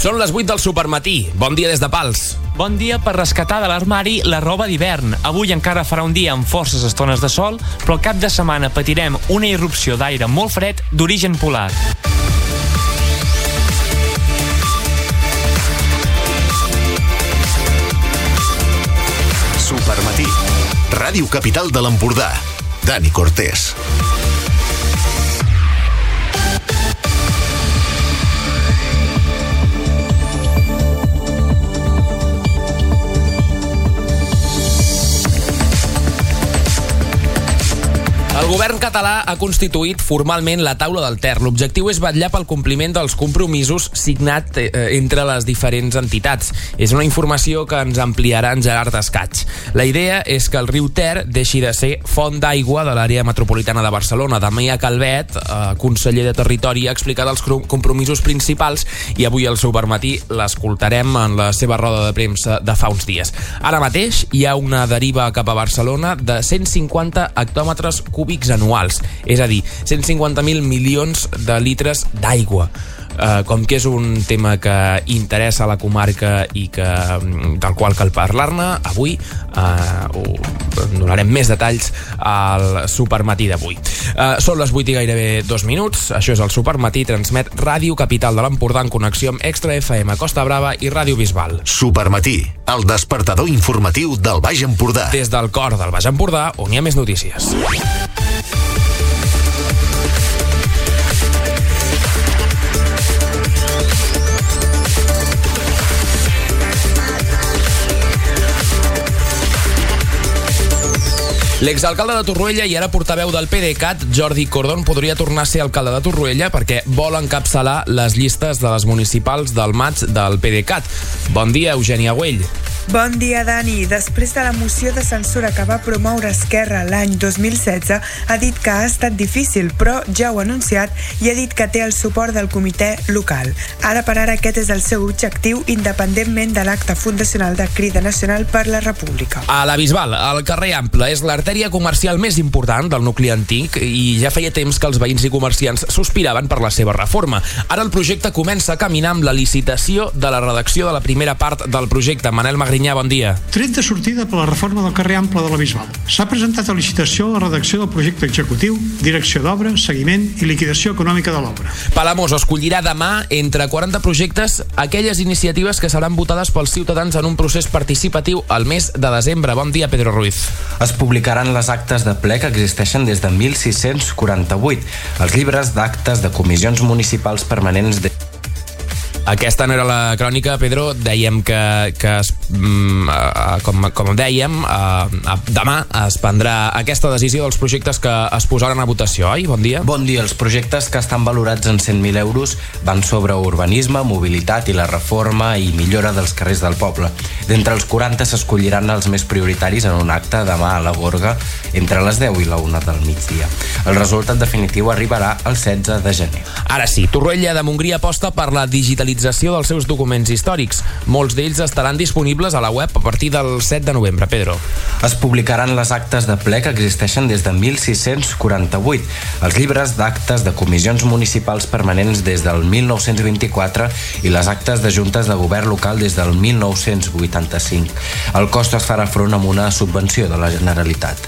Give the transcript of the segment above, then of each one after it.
Són les 8 del Supermatí. Bon dia des de Pals. Bon dia per rescatar de l'armari la roba d'hivern. Avui encara farà un dia amb forces estones de sol, però al cap de setmana patirem una irrupció d'aire molt fred d'origen polar. Supermatí. Ràdio Capital de l'Empordà. Dani Cortés. El govern català ha constituït formalment la taula del Ter. L'objectiu és vetllar pel compliment dels compromisos signats entre les diferents entitats. És una informació que ens ampliarà en Gerard Escaig. La idea és que el riu Ter deixi de ser font d'aigua de l'àrea metropolitana de Barcelona. Damià Calvet, conseller de Territori, ha explicat els compromisos principals i avui al Supermatí l'escoltarem en la seva roda de premsa de fa uns dies. Ara mateix hi ha una deriva cap a Barcelona de 150 hectòmetres cúbics anuals, és a dir, 150.000 milions de litres d'aigua. Com que és un tema que interessa a la comarca i del qual cal parlar-ne, avui donarem més detalls al Supermatí d'avui. Són les 8 i gairebé 2 minuts. Això és el Supermatí, transmet Ràdio Capital de l'Empordà en connexió amb Extra FM Costa Brava i Ràdio Bisbal. Supermatí, el despertador informatiu del Baix Empordà. Des del cor del Baix Empordà, on hi ha més notícies. L'exalcalde de Torroella i ara portaveu del PDeCAT, Jordi Cordón, podria tornar a ser alcalde de Torroella perquè vol encapçalar les llistes de les municipals del maig del PDeCAT. Bon dia, Eugènia Güell. Bon dia, Dani. Després de la moció de censura que va promoure Esquerra l'any 2016, ha dit que ha estat difícil, però ja ho ha anunciat i ha dit que té el suport del comitè local. Ara per ara aquest és el seu objectiu, independentment de l'acte fundacional de Crida Nacional per la República. A la Bisbal, el carrer Ample és l'artèria comercial més important del nucli antic i ja feia temps que els veïns i comerciants sospiraven per la seva reforma. Ara el projecte comença a caminar amb la licitació de la redacció de la primera part del projecte. Manel Magrinyà, bon dia. Tret de sortida per la reforma del carrer Ample de la Bisbal. S'ha presentat a licitació la redacció del projecte executiu, direcció d'obra, seguiment i liquidació econòmica de l'obra. Palamós escollirà demà entre 40 projectes aquelles iniciatives que seran votades pels ciutadans en un procés participatiu al mes de desembre. Bon dia, Pedro Ruiz. Es publicaran les actes de ple que existeixen des de 1648, els llibres d'actes de comissions municipals permanents de... Aquesta no era la crònica, Pedro. Dèiem com dèiem, demà es prendrà aquesta decisió dels projectes que es posaran a votació, oi? Bon dia. Bon dia. Els projectes que estan valorats en 100.000 euros van sobre urbanisme, mobilitat i la reforma i millora dels carrers del poble. D'entre els 40 s'escolliran els més prioritaris en un acte demà a la Gorga entre les 10 i la 1 del migdia. El resultat definitiu arribarà el 16 de gener. Ara sí, Torroella de Montgrí aposta per la digitalització dels seus documents històrics. Molts d'ells estaran disponibles a la web a partir del 7 de novembre, Pedro. Es publicaran les actes de ple que existeixen des de 1648, els llibres d'actes de comissions municipals permanents des del 1924 i les actes de juntes de govern local des del 1985. El cost es farà front amb una subvenció de la Generalitat.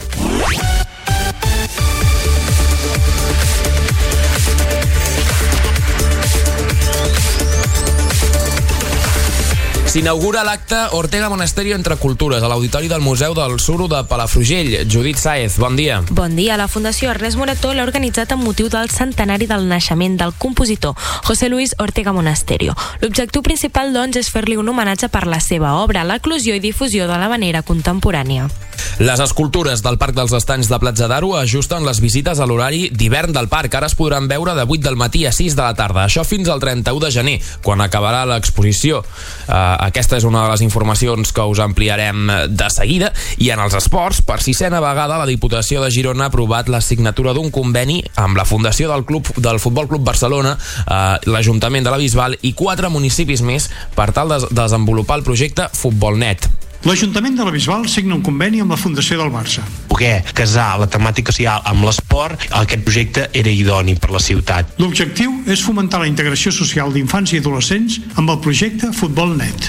S'inaugura l'acte Ortega Monasterio entre cultures a l'Auditori del Museu del Suro de Palafrugell. Judit Sáez, bon dia. Bon dia. La Fundació Ernest Morató l'ha organitzat amb motiu del centenari del naixement del compositor José Luis Ortega Monasterio. L'objectiu principal, doncs, és fer-li un homenatge per la seva obra, l'eclosió i difusió de l'havanera contemporània. Les escultures del Parc dels Estanys de Platja d'Aro ajusten les visites a l'horari d'hivern del parc. Ara es podran veure de 8 del matí a 6 de la tarda. Això fins al 31 de gener, quan acabarà l'exposició. Aquesta és una de les informacions que us ampliarem de seguida. I en els esports, per 6a vegada, la Diputació de Girona ha aprovat la signatura d'un conveni amb la Fundació del Futbol Club Barcelona, l'Ajuntament de la Bisbal i 4 municipis més per tal de desenvolupar el projecte Futbolnet. L'Ajuntament de la Bisbal signa un conveni amb la Fundació del Barça. Poder casar la temàtica social amb l'esport, aquest projecte era idoni per la ciutat. L'objectiu és fomentar la integració social d'infants i adolescents amb el projecte Futbol Net.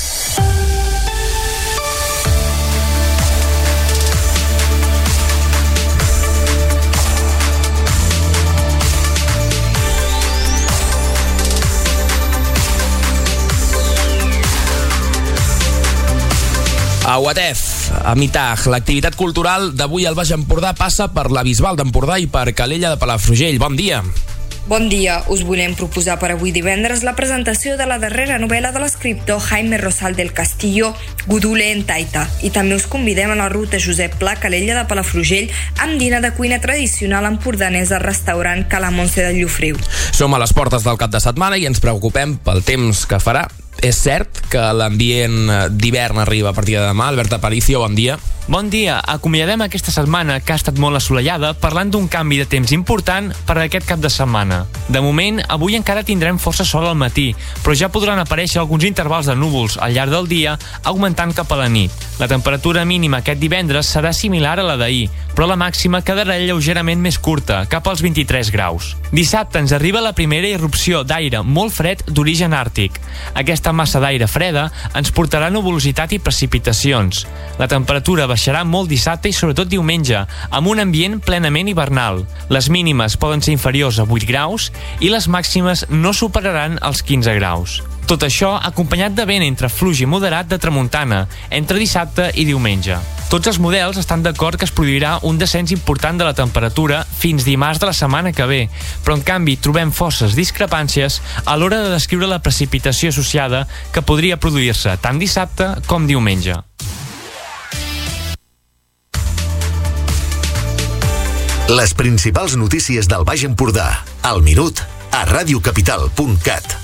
A Uatef, a Mitaj, l'activitat cultural d'avui al Baix Empordà passa per la Bisbal d'Empordà i per Calella de Palafrugell. Bon dia. Bon dia. Us volem proposar per avui divendres la presentació de la darrera novel·la de l'escriptor Jaime Rosal del Castillo, Gudule en Taita. I també us convidem a la ruta Josep Pla, Calella de Palafrugell, amb dinar de cuina tradicional empordanesa al restaurant Cala Montse del Llofriu. Som a les portes del cap de setmana i ens preocupem pel temps que farà. És cert que l'ambient d'hivern arriba a partir de demà. Albert Aparicio, bon dia. Bon dia. Acomiadem aquesta setmana, que ha estat molt assolellada, parlant d'un canvi de temps important per a aquest cap de setmana. De moment, avui encara tindrem força sol al matí, però ja podran aparèixer alguns intervals de núvols al llarg del dia, augmentant cap a la nit. La temperatura mínima aquest divendres serà similar a la d'ahir, però la màxima quedarà lleugerament més curta, cap als 23 graus. Dissabte ens arriba la primera irrupció d'aire molt fred d'origen àrtic. Aquesta massa d'aire freda ens portarà nuvolositat i precipitacions. La temperatura baixarà molt dissabte i sobretot diumenge, amb un ambient plenament hivernal. Les mínimes poden ser inferiors a 8 graus i les màximes no superaran els 15 graus. Tot això acompanyat de vent entre fluix i moderat de tramuntana, entre dissabte i diumenge. Tots els models estan d'acord que es produirà un descens important de la temperatura fins dimarts de la setmana que ve, però en canvi trobem forces discrepàncies a l'hora de descriure la precipitació associada que podria produir-se tant dissabte com diumenge. Les principals notícies del Baix Empordà, al minut, a radiocapital.cat.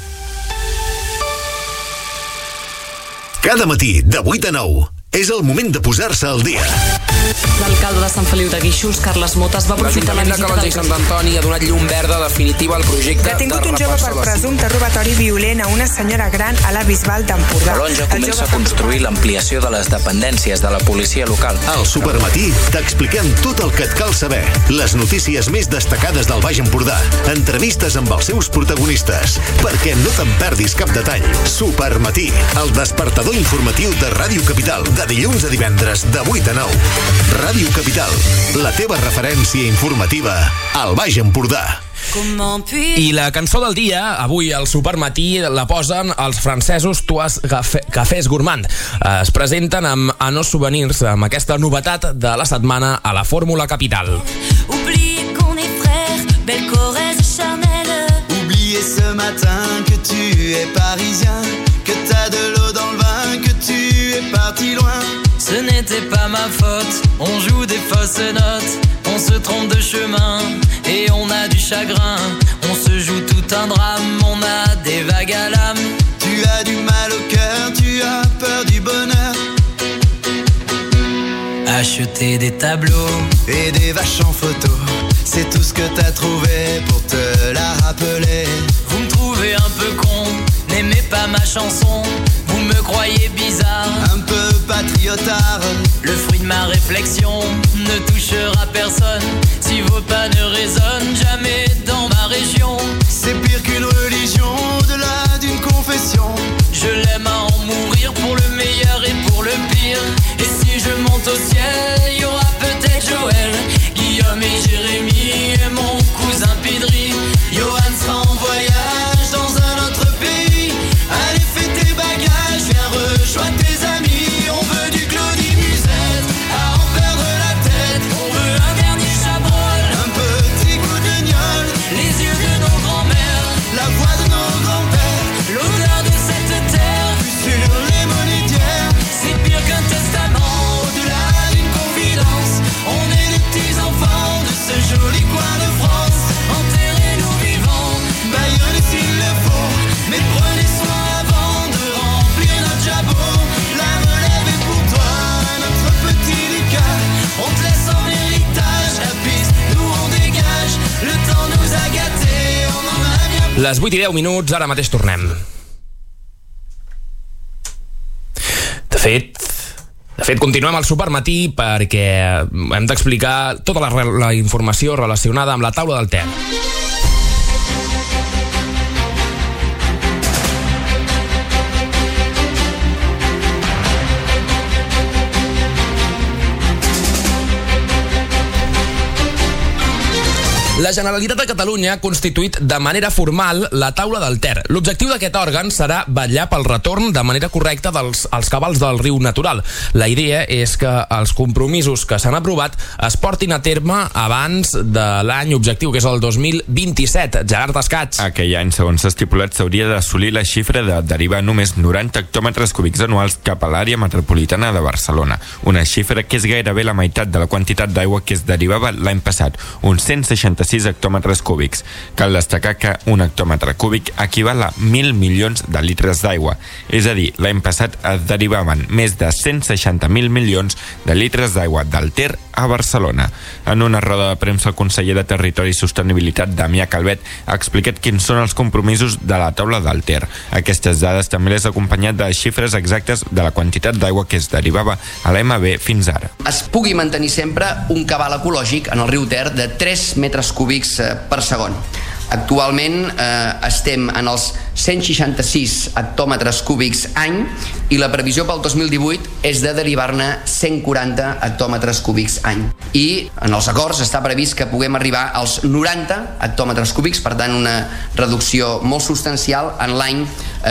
Cada matí, de 8 a 9, és el moment de posar-se al dia. L'alcalde de Sant Feliu de Guíxols, Carles Motes, va aprofitar la visita de Calonge i Sant Antoni ha donat llum verda definitiva al projecte detingut un jove per presumpte robatori violent a una senyora gran a la Bisbal d'Empordà. Calonge comença a construir l'ampliació de les dependències de la policia local. Al Supermatí t'expliquem tot el que et cal saber. Les notícies més destacades del Baix Empordà. Entrevistes amb els seus protagonistes. Perquè no te'n perdis cap detall. Supermatí, el despertador informatiu de Ràdio Capital. De dilluns a divendres, de 8 a 9. Ràdio Capital, la teva referència informativa al Baix Empordà. I la cançó del dia, avui al Supermatí, la posen els francesos Trois Cafés Gourmand. Es presenten amb Anos Souvenirs, amb aquesta novetat de la setmana a la Fórmula Capital. Oubliez qu'on est frères, belle Corrèze charnelle. Oubliez ce matin que tu es parisien, que t'as de l'eau dans le vin, que tu es parti loin. Ce n'était pas ma faute, on joue des fausses notes, on se trompe de chemin et on a du chagrin. On se joue tout un drame, on a des vagues à l'âme. Tu as du mal au cœur, tu as peur du bonheur. Acheter des tableaux et des vaches en photo, c'est tout ce que t'as trouvé pour te la rappeler. Vous me trouvez un peu con, n'aimez pas ma chanson. Vous me croyez bizarre, un peu patriotard. Le fruit de ma réflexion ne touchera personne. Si vos pas ne résonnent jamais dans ma région. C'est pire qu'une religion, au-delà d'une confession. Je l'aime à en mourir pour le meilleur et pour le pire. Et si je monte au ciel, il y aura peut-être Joël, Guillaume et Jérémy et mon cousin Pidri. Johan sera en voyage dans un autre pays. Allez, fais tes bagages, viens rejoindre tes amis. On veut du Claudie Musette, à en perdre la tête. On veut un dernier Chabrol, un petit coup de gnôle. Les yeux de nos grands-mères, la voix de nos grands-pères. L'odeur de cette terre, plus sur les monétières. C'est pire qu'un testament, au-delà d'une confidence. on est les petits enfants de ce joli coin de France. Enterrez-nous vivants, Bayonne s'il le faut. Mais prenez soin avant de remplir notre jabot. La relève est pour toi, notre petit Lucas. on te laisse en héritage la piste d'où on dégage. Le temps nous a gâtés, on en a bien. Les 8 i 10 minuts, ara mateix tornem. De fet, De fet, continuem al Supermatí perquè hem d'explicar tota la informació relacionada amb la taula del Ter. La Generalitat de Catalunya ha constituït de manera formal la taula del Ter. L'objectiu d'aquest òrgan serà vetllar pel retorn de manera correcta dels cabals del riu natural. La idea és que els compromisos que s'han aprovat es portin a terme abans de l'any objectiu, que és el 2027. Gerard Escats. Aquell any, segons s'ha estipulat, s'hauria d'assolir la xifra de derivar només 90 hectòmetres cúbics anuals cap a l'àrea metropolitana de Barcelona. Una xifra que és gairebé la meitat de la quantitat d'aigua que es derivava l'any passat, uns 166 hectòmetres cúbics. Cal destacar que un hectòmetre cúbic equival a 1.000 milions de litres d'aigua. És a dir, l'any passat es derivaven més de 160.000 milions de litres d'aigua del Ter a Barcelona. En una roda de premsa, el conseller de Territori i Sostenibilitat, Damià Calvet, ha explicat quins són els compromisos de la taula del Ter. Aquestes dades també les ha acompanyat de les xifres exactes de la quantitat d'aigua que es derivava a l'EMB fins ara. Es pugui mantenir sempre un cabal ecològic en el riu Ter de 3 metres cúbics per segon. Actualment estem en els 166 hectòmetres cúbics any i la previsió pel 2018 és de derivar-ne 140 hectòmetres cúbics any. I en els acords està previst que puguem arribar als 90 hectòmetres cúbics, per tant una reducció molt substancial en l'any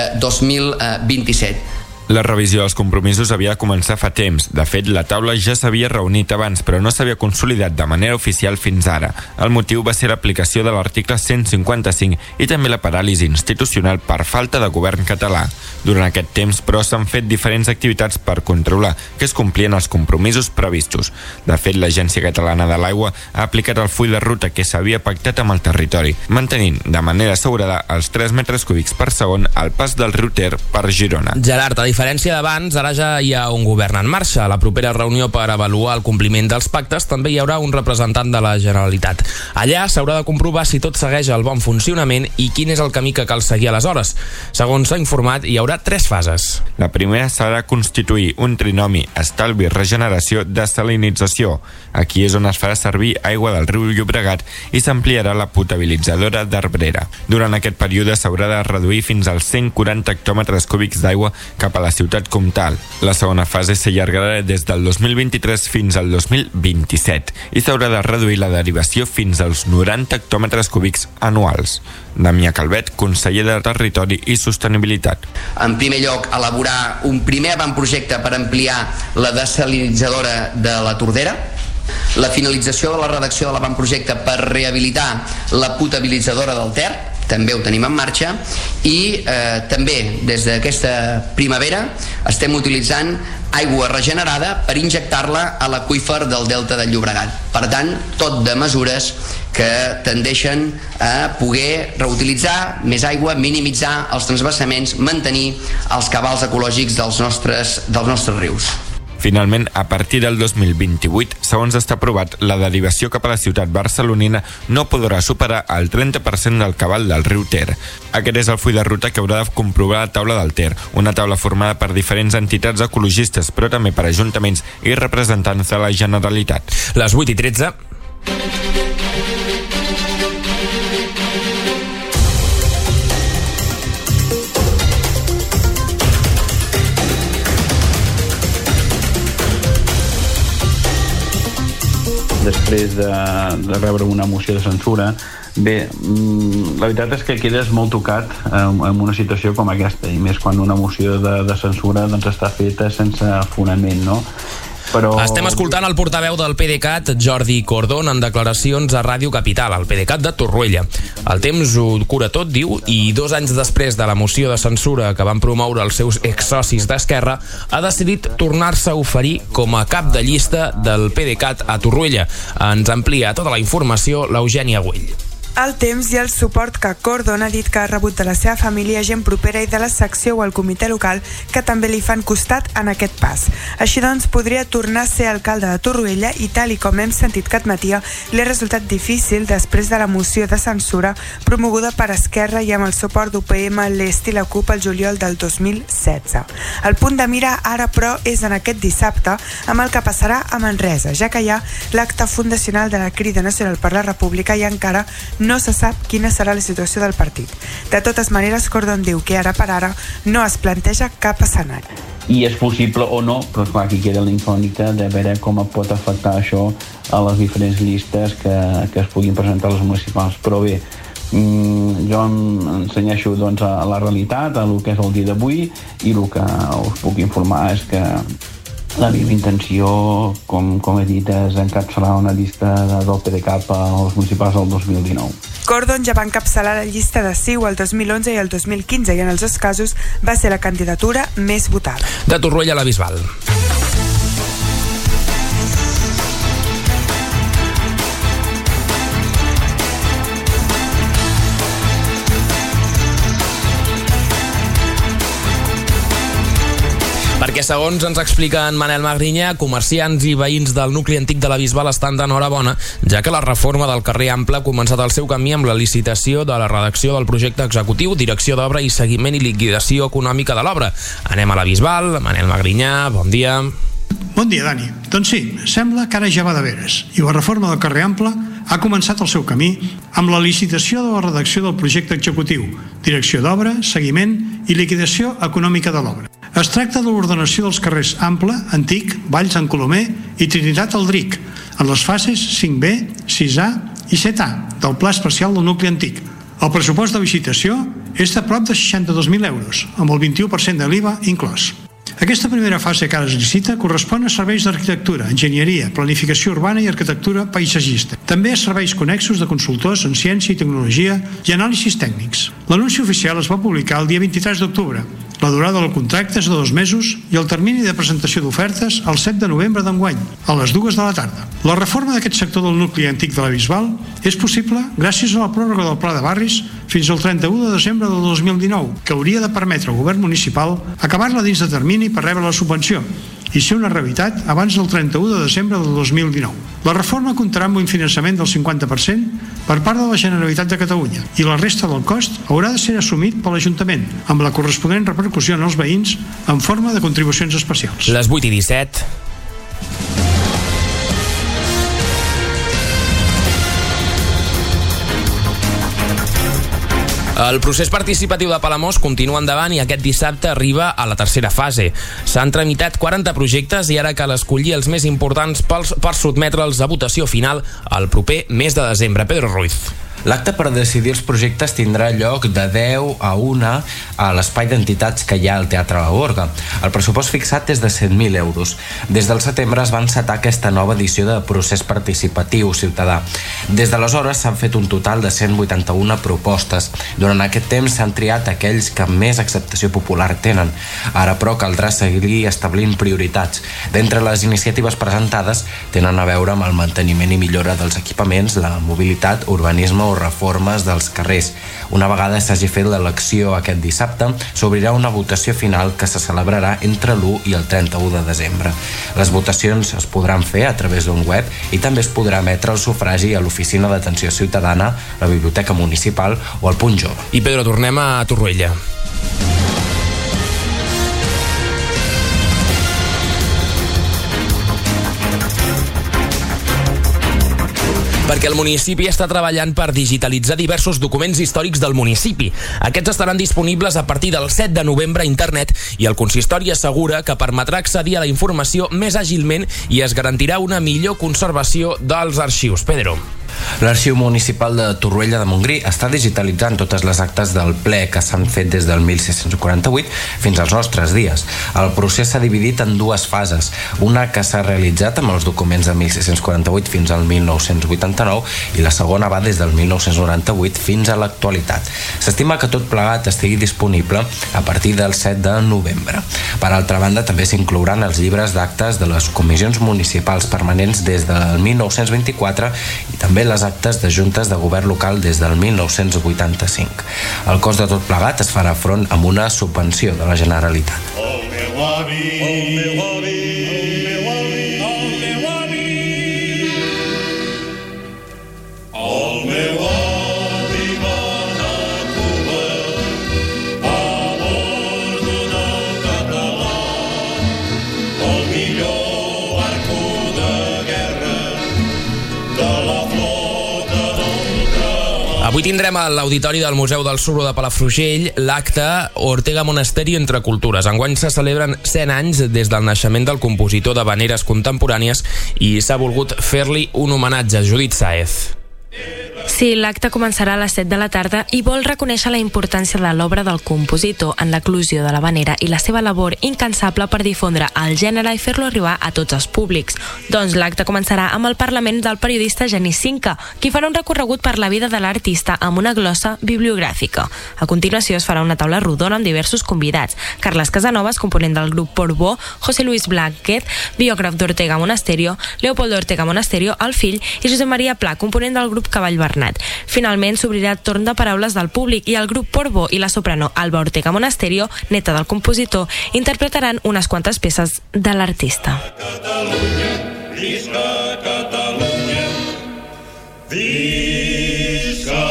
2027. La revisió dels compromisos havia de començar fa temps. De fet, la taula ja s'havia reunit abans, però no s'havia consolidat de manera oficial fins ara. El motiu va ser l'aplicació de l'article 155 i també la paràlisi institucional per falta de govern català. Durant aquest temps, però, s'han fet diferents activitats per controlar que es complien els compromisos previstos. De fet, l'Agència Catalana de l'Aigua ha aplicat el full de ruta que s'havia pactat amb el territori, mantenint de manera assegurada els 3 metres cúbics per segon al pas del riu Ter per Girona. Gerard, a diferència d'abans, ara ja hi ha un govern en marxa. A la propera reunió per avaluar el compliment dels pactes també hi haurà un representant de la Generalitat. Allà s'haurà de comprovar si tot segueix el bon funcionament i quin és el camí que cal seguir aleshores. Segons s'ha informat, hi haurà 3 fases. La primera serà constituir un trinomi estalvi, regeneració, desalinització. Aquí és on es farà servir aigua del riu Llobregat i s'ampliarà la potabilitzadora d'Arbrera. Durant aquest període s'haurà de reduir fins als 140 hectòmetres cúbics d'aigua cap a la ciutat comtal. La segona fase s'allargarà des del 2023 fins al 2027 i s'haurà de reduir la derivació fins als 90 hectòmetres cúbics anuals. Damià Calvet, conseller de Territori i Sostenibilitat. En primer lloc, elaborar un primer avantprojecte per ampliar la desalinitzadora de la Tordera, la finalització de la redacció de l'avantprojecte per rehabilitar la potabilitzadora del Ter, també ho tenim en marxa, i també des d'aquesta primavera estem utilitzant aigua regenerada per injectar-la a l'aqüífer del Delta del Llobregat. Per tant, tot de mesures que tendeixen a poder reutilitzar més aigua, minimitzar els transvasaments, mantenir els cabals ecològics dels nostres rius. Finalment, a partir del 2028, segons està aprovat, la derivació cap a la ciutat barcelonina no podrà superar el 30% del cabal del riu Ter. Aquest és el full de ruta que haurà de comprovar la taula del Ter, una taula formada per diferents entitats ecologistes, però també per ajuntaments i representants de la Generalitat. Les 8:13. Després de rebre una moció de censura. Bé, la veritat és que quedes molt tocat en una situació com aquesta, i més quan una moció de censura doncs, està feta sense fonament, no? Però... Estem escoltant el portaveu del PDeCAT, Jordi Cordón, en declaracions a Ràdio Capital, el PDeCAT de Torroella. El temps ho cura tot, diu, i 2 anys després de la moció de censura que van promoure els seus exsocis d'Esquerra, ha decidit tornar-se a oferir com a cap de llista del PDeCAT a Torroella. Ens amplia tota la informació l'Eugènia Güell. El temps i el suport que Cordon ha dit que ha rebut de la seva família, gent propera i de la secció o el comitè local que també li fan costat en aquest pas. Així doncs, podria tornar a ser alcalde de Torroella i, tal i com hem sentit que admetia, li ha resultat difícil després de la moció de censura promoguda per Esquerra i amb el suport d'UPM, l'Est i la CUP el juliol del 2016. El punt de mira ara, però, és en aquest dissabte amb el que passarà a Manresa, ja que hi ha l'acte fundacional de la Crida Nacional per la República i encara no se sap quina serà la situació del partit. De totes maneres, Cordon diu que ara per ara no es planteja cap escenari. I és possible o no, però clar, aquí queda la incògnita de veure com pot afectar això a les diferents llistes que es puguin presentar a les municipals. Però bé, jo ensenyeixo doncs, a la realitat, a el que és el dia d'avui, i el que us puc informar és que la meva intenció, com he dit, és encapçalar una llista del PDeCAT als municipals del 2019. Cordon ja va encapçalar la llista de CiU el 2011 i el 2015 i en els dos casos va ser la candidatura més votada. De Torroella a la Bisbal. Perquè, segons ens explica en Manel Magrinyà, comerciants i veïns del nucli antic de la Bisbal estan d'enhorabona, ja que la reforma del carrer Ample ha començat el seu camí amb la licitació de la redacció del projecte executiu, direcció d'obra i seguiment i liquidació econòmica de l'obra. Anem a la Bisbal. Manel Magrinyà, bon dia. Bon dia, Dani. Doncs sí, sembla que ara ja va de veres i la reforma del carrer Ample ha començat el seu camí amb la licitació de la redacció del projecte executiu, direcció d'obra, seguiment i liquidació econòmica de l'obra. Es tracta de l'ordenació dels carrers Ample, Antic, Valls en Colomer i Trinitat Aldric, en les fases 5B, 6A i 7A del Pla Especial del Nucli Antic. El pressupost de licitació és de prop de 62.000 euros, amb el 21% de l'IVA inclòs. Aquesta primera fase que ara es licita correspon a serveis d'arquitectura, enginyeria, planificació urbana i arquitectura paisatgista. També a serveis connexos de consultors en ciència i tecnologia i anàlisis tècnics. L'anunci oficial es va publicar el dia 23 d'octubre. La durada del contracte és de 2 mesos i el termini de presentació d'ofertes el 7 de novembre d'enguany, a les 2 de la tarda. La reforma d'aquest sector del nucli antic de la Bisbal és possible gràcies a la pròrroga del Pla de Barris fins al 31 de desembre del 2019, que hauria de permetre al govern municipal acabar-la dins de termini per rebre la subvenció i ser una realitat abans del 31 de desembre del 2019. La reforma comptarà amb un finançament del 50% per part de la Generalitat de Catalunya i la resta del cost haurà de ser assumit per l'Ajuntament, amb la corresponent repercussió en els veïns en forma de contribucions especials. Les 8:17. El procés participatiu de Palamós continua endavant i aquest dissabte arriba a la tercera fase. S'han tramitat 40 projectes i ara cal escollir els més importants per sotmetre'ls a votació final el proper mes de desembre. Pedro Ruiz. L'acte per decidir els projectes tindrà lloc de 10 a 1 a l'espai d'entitats que hi ha al Teatre La Gorga. El pressupost fixat és de 100.000 euros. Des del setembre es va encetar aquesta nova edició de procés participatiu ciutadà. Des d'aleshores s'han fet un total de 181 propostes. Durant aquest temps s'han triat aquells que més acceptació popular tenen. Ara, però, caldrà seguir establint prioritats. D'entre les iniciatives presentades tenen a veure amb el manteniment i millora dels equipaments, la mobilitat, urbanisme o reformes dels carrers. Una vegada s'hagi fet l'elecció aquest dissabte, s'obrirà una votació final que se celebrarà entre l'1 i el 31 de desembre. Les votacions es podran fer a través d'un web i també es podrà emetre el sufragi a l'Oficina d'Atenció Ciutadana, la Biblioteca Municipal o al Punt Jove. I Pedro, tornem a Torroella. Perquè el municipi està treballant per digitalitzar diversos documents històrics del municipi. Aquests estaran disponibles a partir del 7 de novembre a internet i el consistori assegura que permetrà accedir a la informació més àgilment i es garantirà una millor conservació dels arxius. Pedro. L'Arxiu Municipal de Torroella de Montgrí està digitalitzant totes les actes del ple que s'han fet des del 1648 fins als nostres dies. El procés s'ha dividit en dues fases, una que s'ha realitzat amb els documents de 1648 fins al 1989 i la segona va des del 1998 fins a l'actualitat. S'estima que tot plegat estigui disponible a partir del 7 de novembre. Per altra banda, també s'inclouran els llibres d'actes de les comissions municipals permanents des del 1924 i també també les actes de juntes de govern local des del 1985. El cost de tot plegat es farà front amb una subvenció de la Generalitat. Avui tindrem a l'Auditori del Museu del Suro de Palafrugell l'acte Ortega Monasterio entre cultures. Enguany se celebren 100 anys des del naixement del compositor d'havaneres contemporànies i s'ha volgut fer-li un homenatge. Judit Sáez. Sí, l'acte començarà a les 7 de la tarda i vol reconèixer la importància de l'obra del compositor en l'eclosió de l'havanera i la seva labor incansable per difondre el gènere i fer-lo arribar a tots els públics. Doncs l'acte començarà amb el parlament del periodista Genís Cinca, qui farà un recorregut per la vida de l'artista amb una glossa bibliogràfica. A continuació es farà una taula rodona amb diversos convidats. Carles Casanovas, component del grup Portbó, José Luis Blázquez, biògraf d'Ortega Monasterio, Leopoldo Ortega Monasterio, el fill, i Josep Maria Pla, component del grup Cavall Bernat. Finalment s'obrirà torn de paraules del públic i el grup Portbó i la soprano Alba Ortega Monasterio, neta del compositor, interpretaran unes quantes peces de l'artista. Visca Catalunya, visca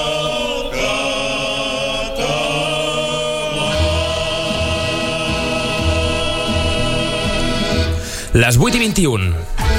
Les 8:21.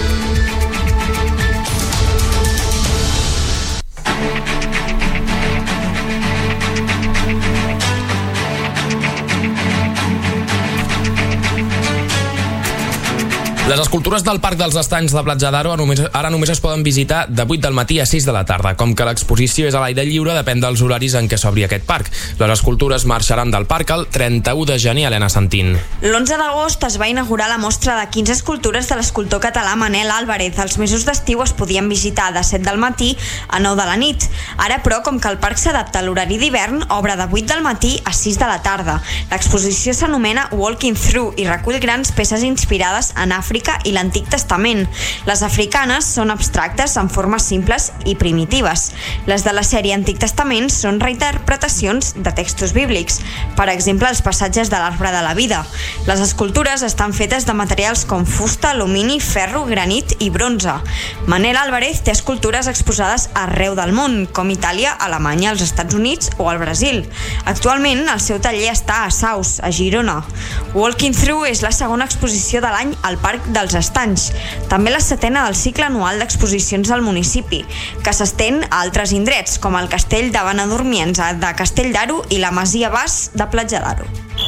Les escultures del Parc dels Estanys de Platja d'Aro ara només es poden visitar de 8 del matí a 6 de la tarda. Com que l'exposició és a l'aire lliure, depèn dels horaris en què s'obri aquest parc. Les escultures marxaran del parc el 31 de gener. Helena Santín. L'11 d'agost es va inaugurar la mostra de 15 escultures de l'escultor català Manel Álvarez. Els mesos d'estiu es podien visitar de 7 del matí a 9 de la nit. Ara, però, com que el parc s'adapta a l'horari d'hivern, obre de 8 del matí a 6 de la tarda. L'exposició s'anomena Walking Through i recull grans peces inspirades en Àfrica i l'Antic Testament. Les africanes són abstractes en formes simples i primitives. Les de la sèrie Antic Testament són reinterpretacions de textos bíblics, per exemple els passatges de l'Arbre de la Vida. Les escultures estan fetes de materials com fusta, alumini, ferro, granit i bronze. Manel Álvarez té escultures exposades arreu del món, com Itàlia, Alemanya, els Estats Units o el Brasil. Actualment el seu taller està a Saus, a Girona. Walking Through és la segona exposició de l'any al Parc dels Estanys, també la setena del cicle anual d'exposicions del municipi, que s'estén a altres indrets, com el Castell de Benedormiens de Castell d'Aro i la Masia Bas de Platja d'Aro.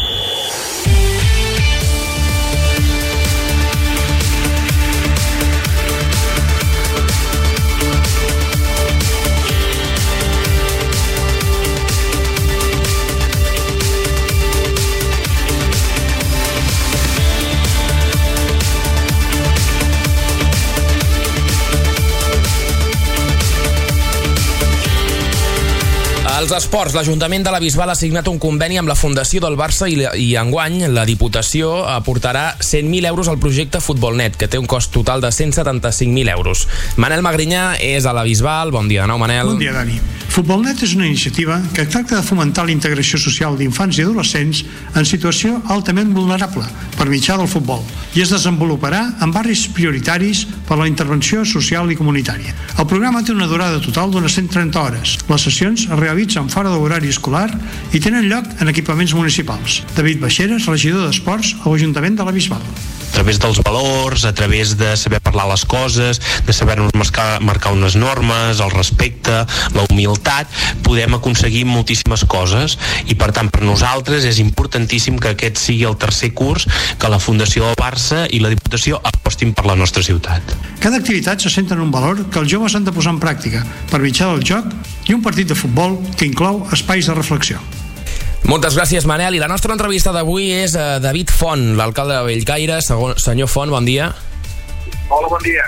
Els esports. L'Ajuntament de la Bisbal ha signat un conveni amb la Fundació del Barça i enguany la Diputació aportarà 100.000 euros al projecte Futbolnet, que té un cost total de 175.000 euros. Manel Magrinyà és a la Bisbal. Bon dia de nou, Manel. Bon dia, Dani. Futbolnet és una iniciativa que tracta de fomentar la integració social d'infants i adolescents en situació altament vulnerable per mitjà del futbol i es desenvoluparà en barris prioritaris per a la intervenció social i comunitària. El programa té una durada total d'unes 130 hores. Les sessions es realitzen fora de l'horari escolar i tenen lloc en equipaments municipals. David Baixeres, regidor d'Esports a l'Ajuntament de la Bisbal. A través dels valors, a través de saber parlar les coses, de saber-nos marcar unes normes, el respecte, la humilitat, podem aconseguir moltíssimes coses i per tant per nosaltres és importantíssim que aquest sigui el tercer curs que la Fundació del Barça i la Diputació apostin per la nostra ciutat. Cada activitat se centra en un valor que els joves han de posar en pràctica per mitjà del joc i un partit de futbol que inclou espais de reflexió. Moltes gràcies, Manel. I la nostra entrevista d'avui és a David Font, l'alcalde de Bellcaire. Senyor Font, bon dia. Hola, bon dia.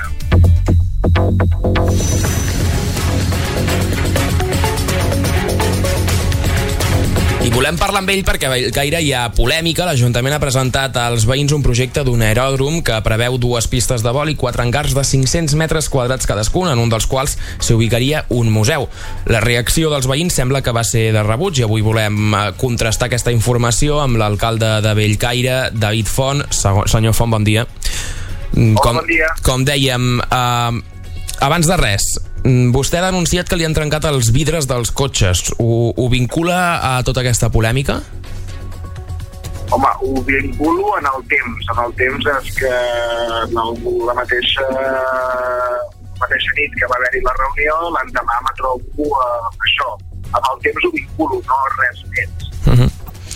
I volem parlar amb ell perquè a Bellcaire hi ha polèmica. L'Ajuntament ha presentat als veïns un projecte d'un aeròdrom que preveu 2 pistes de vol i 4 hangars de 500 metres quadrats cadascun, en un dels quals s'ubicaria un museu. La reacció dels veïns sembla que va ser de rebuig i avui volem contrastar aquesta informació amb l'alcalde de Bellcaire, David Font. Senyor Font, bon dia. Bon dia. Com dèiem, abans de res, vostè ha denunciat que li han trencat els vidres dels cotxes. Ho vincula a tota aquesta polèmica? Home, ho vinculo en el temps. En el temps és que la mateixa nit que va haver-hi la reunió, l'endemà me trobo això. Amb el temps ho vinculo, no res més.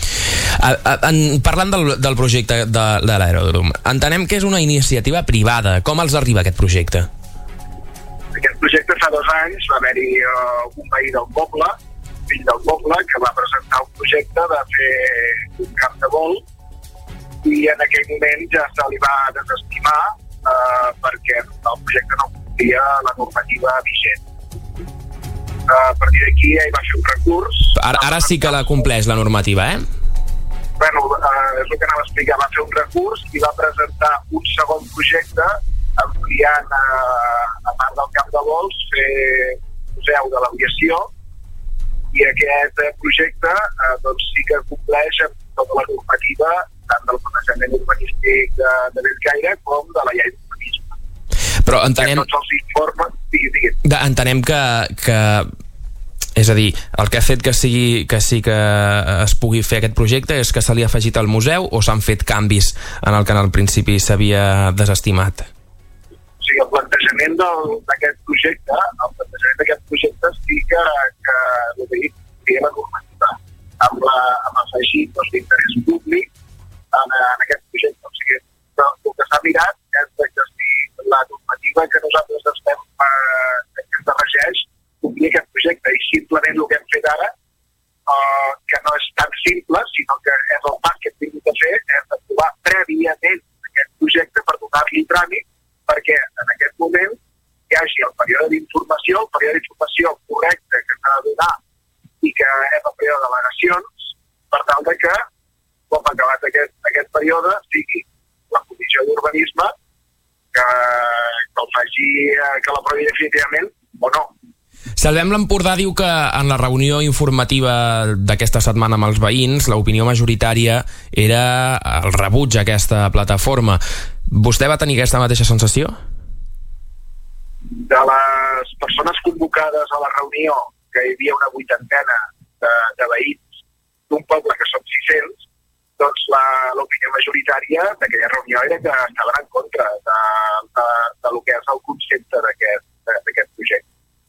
Parlant del projecte de l'aeròdrom, entenem que és una iniciativa privada. Com els arriba aquest projecte? Aquest projecte fa 2 anys va haver-hi un veí del poble, fill del poble, que va presentar un projecte de fer un camp de vol i en aquell moment ja se li va desestimar perquè el projecte no complia la normativa vigent. A partir d'aquí ell va fer un recurs. Ara sí que la compleix la normativa, Bueno, és el que anava a explicar. Va fer un recurs i va presentar un segon projecte ampliant a part del camp de vols fer museu de l'aviació i aquest projecte doncs sí que compleix amb tota la normativa tant del planejament urbanístic de Bellcaire com de la llei d'urbanisme. Però entenem... Tots els informes... Entenem que és a dir, el que ha fet que es pugui fer aquest projecte és que se li ha afegit al museu o s'han fet canvis en el que al principi s'havia desestimat? O sigui, el plantejament d'aquest projecte sí que el que dic la normativa amb afegit d'interès públic en aquest projecte. O sigui, el que s'ha mirat és que si la normativa que nosaltres estem que ens regeix complir aquest projecte i simplement el que hem fet ara que no és tan simple sinó que és el pas que hem tingut de fer és d'aprovar prèviament aquest projecte per donar-li tràmit perquè en aquest moment hi hagi el període d'informació correcte que s'ha de donar i que és el període d'al·legacions per tal de que com acabat aquest període sigui la comissió d'urbanisme que el faci que l'aprovi definitivament o no. Salvem l'Empordà diu que en la reunió informativa d'aquesta setmana amb els veïns l'opinió majoritària era el rebuig a aquesta plataforma. Vostè va tenir aquesta mateixa sensació? De les persones convocades a la reunió, que hi havia una 80 de veïns d'un poble que són 600, doncs l'opinió majoritària d'aquella reunió era que estaven en contra de lo que és el concepte d'aquest projecte.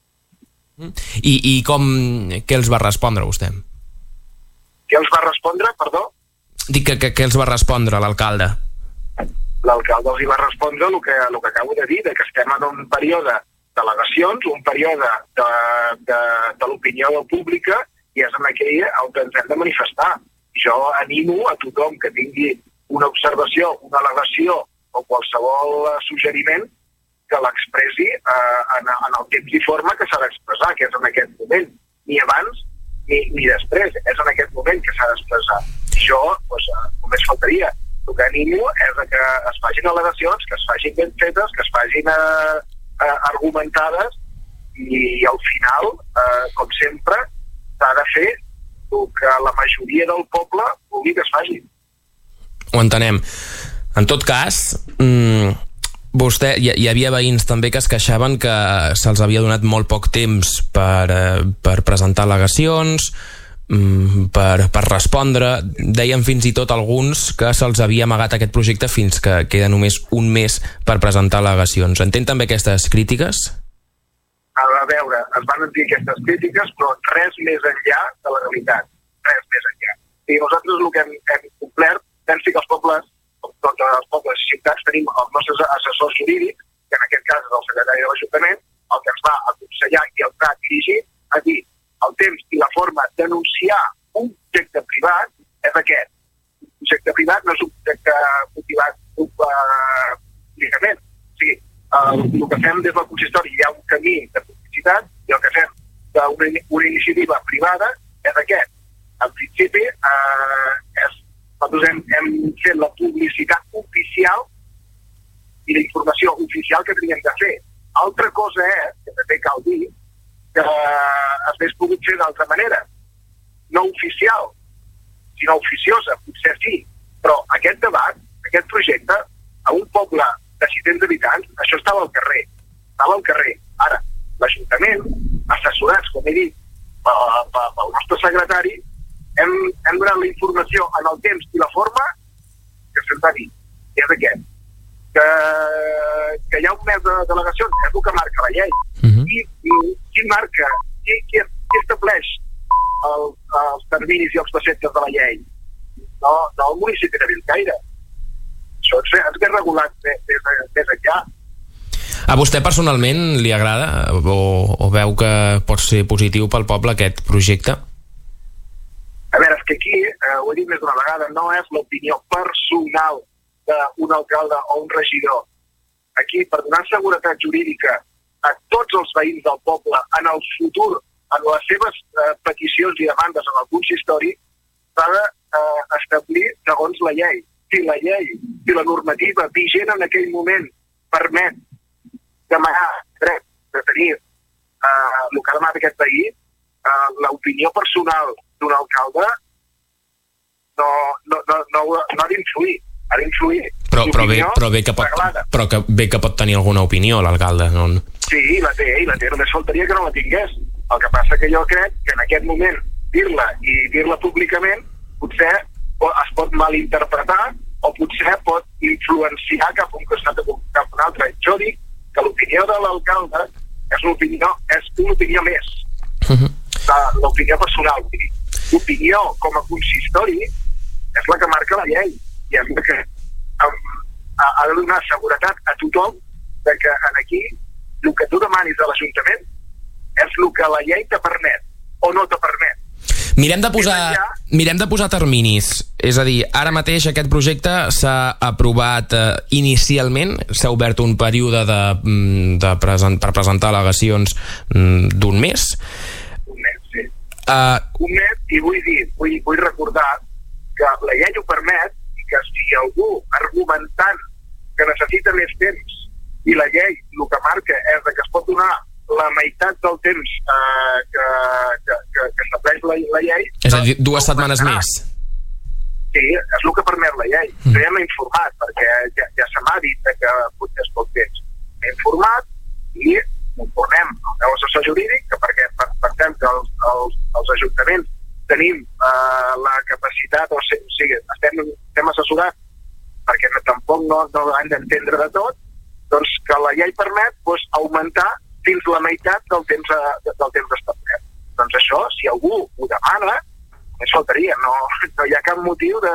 I què els va respondre vostè? Què els va respondre, perdó? Dic que què els va respondre l'alcalde? L'alcalde els va respondre el que acabo de dir, que estem en un període d'al·legacions, un període de l'opinió pública i és en aquell on ens hem de manifestar. Jo animo a tothom que tingui una observació, una al·legació o qualsevol suggeriment que l'expressi en el temps i forma que s'ha d'expressar, que és en aquest moment. Ni abans ni després, és en aquest moment que s'ha d'expressar. I jo, només faltaria. El que animo és que es facin al·legacions, que es facin ben fetes, que es facin argumentades i al final, com sempre, s'ha de fer el que la majoria del poble vulgui que es faci. Ho entenem. En tot cas, vostè, hi havia veïns també que es queixaven que se'ls havia donat molt poc temps per presentar al·legacions, per respondre. Deien fins i tot alguns que se'ls havia amagat aquest projecte fins que queda només un mes per presentar al·legacions. Entén també aquestes crítiques? A veure, es van dir aquestes crítiques, però res més enllà de la realitat. Res més enllà. I nosaltres el que hem complert, pensi que els pobles, com tots els pobles i ciutats, tenim els nostres assessors jurídics, que en aquest cas és el secretari de l'Ajuntament, el que ens va aconsellar i el que ha dirigit a dir el temps i la forma d'anunciar un projecte privat és aquest. Un projecte privat no és un projecte motivat públicament. O sigui, el que fem des del consistori hi ha un camí de publicitat i el que fem d'una iniciativa privada és aquest. En principi principi, nosaltres hem fet la publicitat oficial i la informació oficial que teníem de fer. Altra cosa és, que també cal dir, que s'hagués pogut fer d'altra manera. No oficial, sinó oficiosa, potser sí. Però aquest debat, aquest projecte, a un poble de 600 habitants, això estava al carrer. Ara, l'Ajuntament, assessorats, com he dit, pel nostre secretari, hem donat la informació en el temps i la forma que se'ns va dir. I és aquest. Que hi ha un mes de delegacions, és el que marca la llei. Qui marca, qui estableix els terminis i els preceptes de la llei? No el municipi de Bellcaire. Això ens ve regulat des d'allà. A vostè personalment li agrada o veu que pot ser positiu pel poble aquest projecte? A veure, és que aquí, ho he dit més d'una vegada, no és l'opinió personal d'un alcalde o un regidor. Aquí, per donar seguretat jurídica a tots els veïns del poble en el futur, en les seves peticions i demandes en el consistori, s'ha d'establir segons la llei. Si la llei, si la normativa vigent en aquell moment permet demanar dret de tenir el que ha demanat aquest país, l'opinió personal d'un alcalde no ha d'influir. Ha d'influir. Però bé que pot tenir alguna opinió l'alcalde, no? Sí, la té, només faltaria que no la tingués. El que passa que jo crec que en aquest moment dir-la i dir-la públicament potser es pot malinterpretar o potser pot influenciar cap a un costat o cap a un altre. Jo dic que l'opinió de l'alcalde és una opinió més. L'opinió personal. L'opinió com a consistori és la que marca la llei i és la que ha de donar seguretat a tothom de que aquí el que tu demanis a l'Ajuntament és el que la llei te permet o no te permet. Mirem de posar terminis. És a dir, ara mateix aquest projecte s'ha aprovat inicialment, s'ha obert un període per presentar al·legacions d'un mes. Un mes, sí. Un mes, i vull recordar que la llei ho permet i que si algú argumentant que necessita més temps i la llei el que marca és que es pot donar la meitat del temps que estableix la llei... És a dir, 2 setmanes més. Sí, és el que permet la llei. Jo ja m'he informat, perquè ja se m'ha dit que potser és poc temps. M'he informat i informem el meu assessor jurídic, perquè pensem que els ajuntaments tenim la capacitat, o sigui, estem assessorats perquè tampoc no hem d'entendre de tot, doncs que la llei permet augmentar fins la meitat del temps establert. Doncs això, si algú ho demana, només faltaria. No hi ha cap motiu de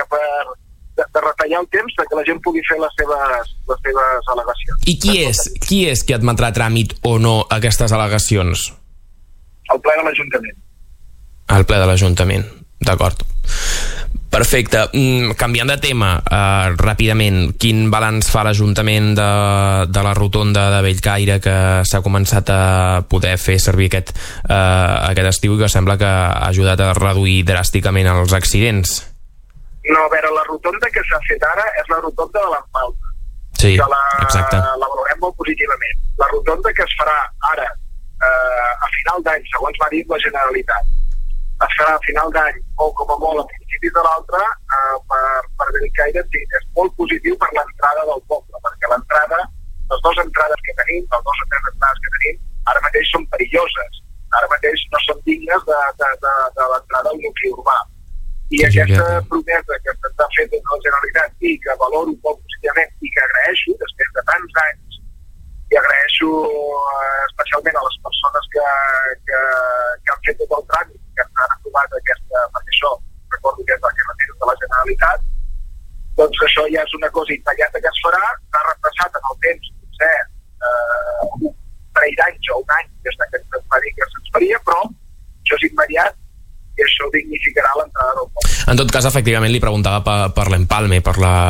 retallar el temps que la gent pugui fer les seves al·legacions. I qui és qui admetrà a tràmit o no aquestes al·legacions? El ple de l'Ajuntament. El ple de l'Ajuntament, d'acord. Perfecte. Canviant de tema, ràpidament, quin balanç fa l'Ajuntament de la rotonda de Bellcaire que s'ha començat a poder fer servir aquest estiu i que sembla que ha ajudat a reduir dràsticament els accidents? No, a veure, la rotonda que s'ha fet ara és la rotonda de l'Empalma. Sí, exacte. La valorem molt positivament. La rotonda que es farà ara, a final d'any, segons m'ha dit la Generalitat, es farà a final d'any o com a molt a principis de l'altre per Bellcaire, sí, és molt positiu per l'entrada del poble, perquè l'entrada, les dues entrades que tenim, les dues o tres entrades que tenim, ara mateix són perilloses, ara mateix no són dignes de l'entrada al nucli urbà. I aquesta promesa que s'ha fet des de la Generalitat i que valoro molt positivament i que agraeixo després de tants anys, i agraeixo especialment a les persones que han fet tot el tràmit, que han aprovat aquesta, perquè això recordo que és la carretera de la Generalitat, doncs això ja és una cosa immediata que es farà, s'ha retrasat en el temps, potser un parell d'anys o un any des que se'ns va dir que se'ns faria, però això és immediat i això dignificarà l'entrada del poble. En tot cas, efectivament, li preguntava per l'empalme,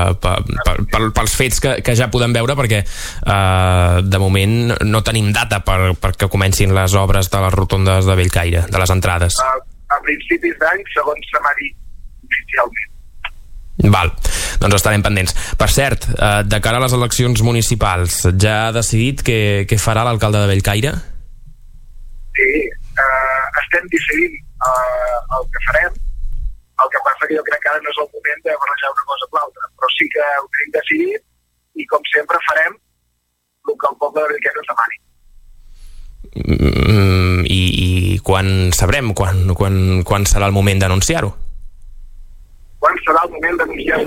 pels fets que ja podem veure, perquè de moment no tenim data perquè comencin les obres de les rotondes de Bellcaire, de les entrades. En principis d'any, segons se m'ha dit oficialment. Val, doncs estarem pendents. Per cert, de cara a les eleccions municipals, ja ha decidit què farà l'alcalde de Bellcaire? Sí, estem decidint el que farem. El que passa que jo crec que ara no és el moment de barrejar una cosa amb l'altra, però sí que ho tenim decidit i, com sempre, farem el que el poble de Bellcaire ens demani. I quan sabrem? Quan serà el moment d'anunciar-ho? Quan serà el moment d'anunciar-ho?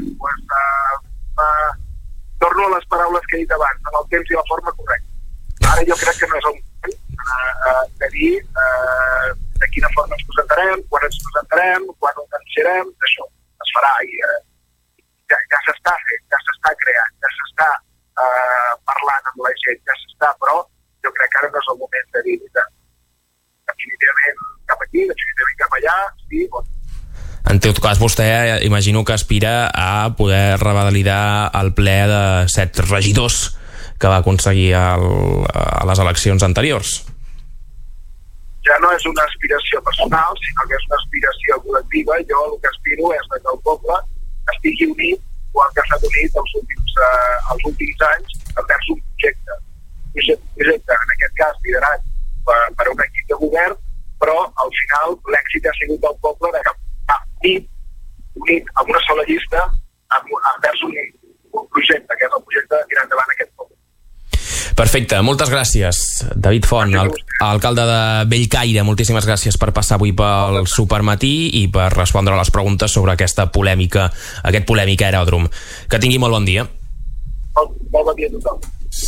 Torno a les paraules que he dit abans, en el temps i la forma correcta. Ara jo crec que no és el moment de dir de quina forma ens presentarem, quan ens presentarem, quan ho anunciarem, això es farà i ja s'està fent, ja s'està creant, ja s'està parlant amb la gent, ja s'està, però jo crec que ara no és el moment de dir definitivament cap aquí, definitivament cap allà, sí, bon. En tot cas, vostè imagino que aspira a poder revalidar el ple de 7 regidors que va aconseguir a les eleccions anteriors. Ja no és una aspiració personal, sinó que és una aspiració col·lectiva. Jo el que aspiro és que el poble estigui unit, igual que s'ha unit els últims anys, envers un projecte. Projecte, en aquest cas, liderat per un equip de govern, però al final l'èxit ha sigut del poble de cap unit amb una sola llista envers un projecte, que és el projecte de tirar endavant aquest poble. Perfecte, moltes gràcies. David Font, alcalde de Bellcaire, moltíssimes gràcies per passar avui pel Supermatí i per respondre a les preguntes sobre aquesta polèmica, aquest polèmic aeròdrom. Que tingui molt bon dia. Molt bon dia a tothom.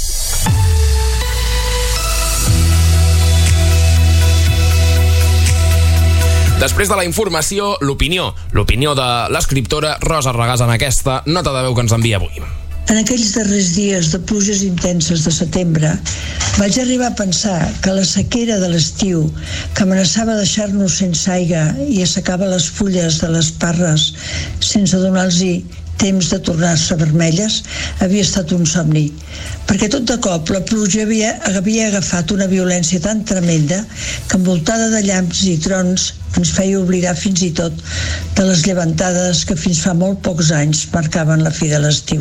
Després de la informació, l'opinió de l'escriptora Rosa Regàs en aquesta nota de veu que ens envia avui. En aquells darrers dies de pluges intenses de setembre, vaig arribar a pensar que la sequera de l'estiu, que amenaçava deixar-nos sense aigua i assecava les fulles de les parres sense donar-los temps de tornar-se vermelles, havia estat un somni. Perquè tot de cop la pluja havia agafat una violència tan tremenda que, envoltada de llamps i trons, ens feia oblidar fins i tot de les llevantades que fins fa molt pocs anys marcaven la fi de l'estiu.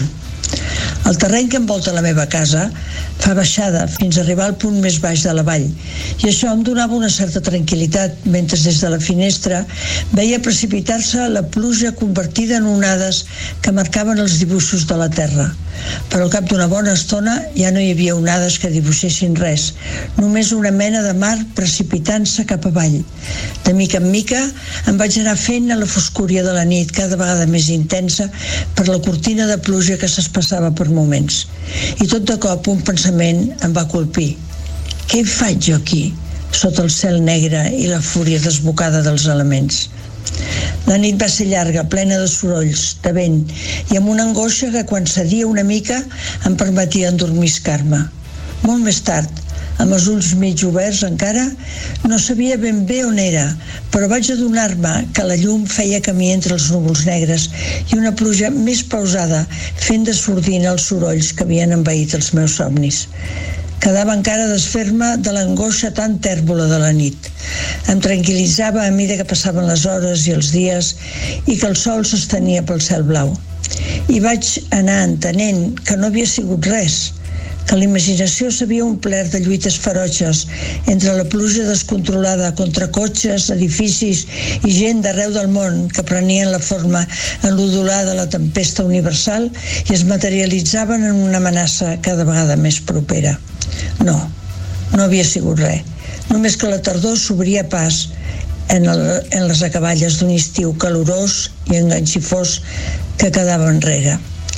El terreny que envolta la meva casa fa baixada fins a arribar al punt més baix de la vall i això em donava una certa tranquil·litat mentre des de la finestra veia precipitar-se la pluja convertida en onades que marcaven els dibuixos de la terra. Però al cap d'una bona estona ja no hi havia onades que dibuixessin res, només una mena de mar precipitant-se cap avall. De mica en mica em vaig anar fent a la foscúria de la nit cada vegada més intensa per la cortina de pluja que s'espassava per moments. I tot de cop un pensament em va colpir. Què faig jo aquí, sota el cel negre i la fúria desbocada dels elements? La nit va ser llarga, plena de sorolls, de vent, i amb una angoixa que quan cedia una mica em permetia endormiscar-me. Molt més tard, amb els ulls mig oberts encara, no sabia ben bé on era, però vaig adonar-me que la llum feia camí entre els núvols negres i una pluja més pausada fent de sordina els sorolls que havien envaït els meus somnis. Quedava encara desfer-me de l'angoixa tan tèrbola de la nit. Em tranquil·litzava a mesura que passaven les hores i els dies i que el sol s'estenia pel cel blau. I vaig anar entenent que no havia sigut res, que l'imaginació s'havia omplert de lluites ferotges entre la pluja descontrolada contra cotxes, edificis i gent d'arreu del món que prenien la forma enlodolada de la tempesta universal i es materialitzaven en una amenaça cada vegada més propera. No havia sigut res, només que la tardor s'obria pas en les acaballes d'un estiu calorós i enganxifós que quedava enrere.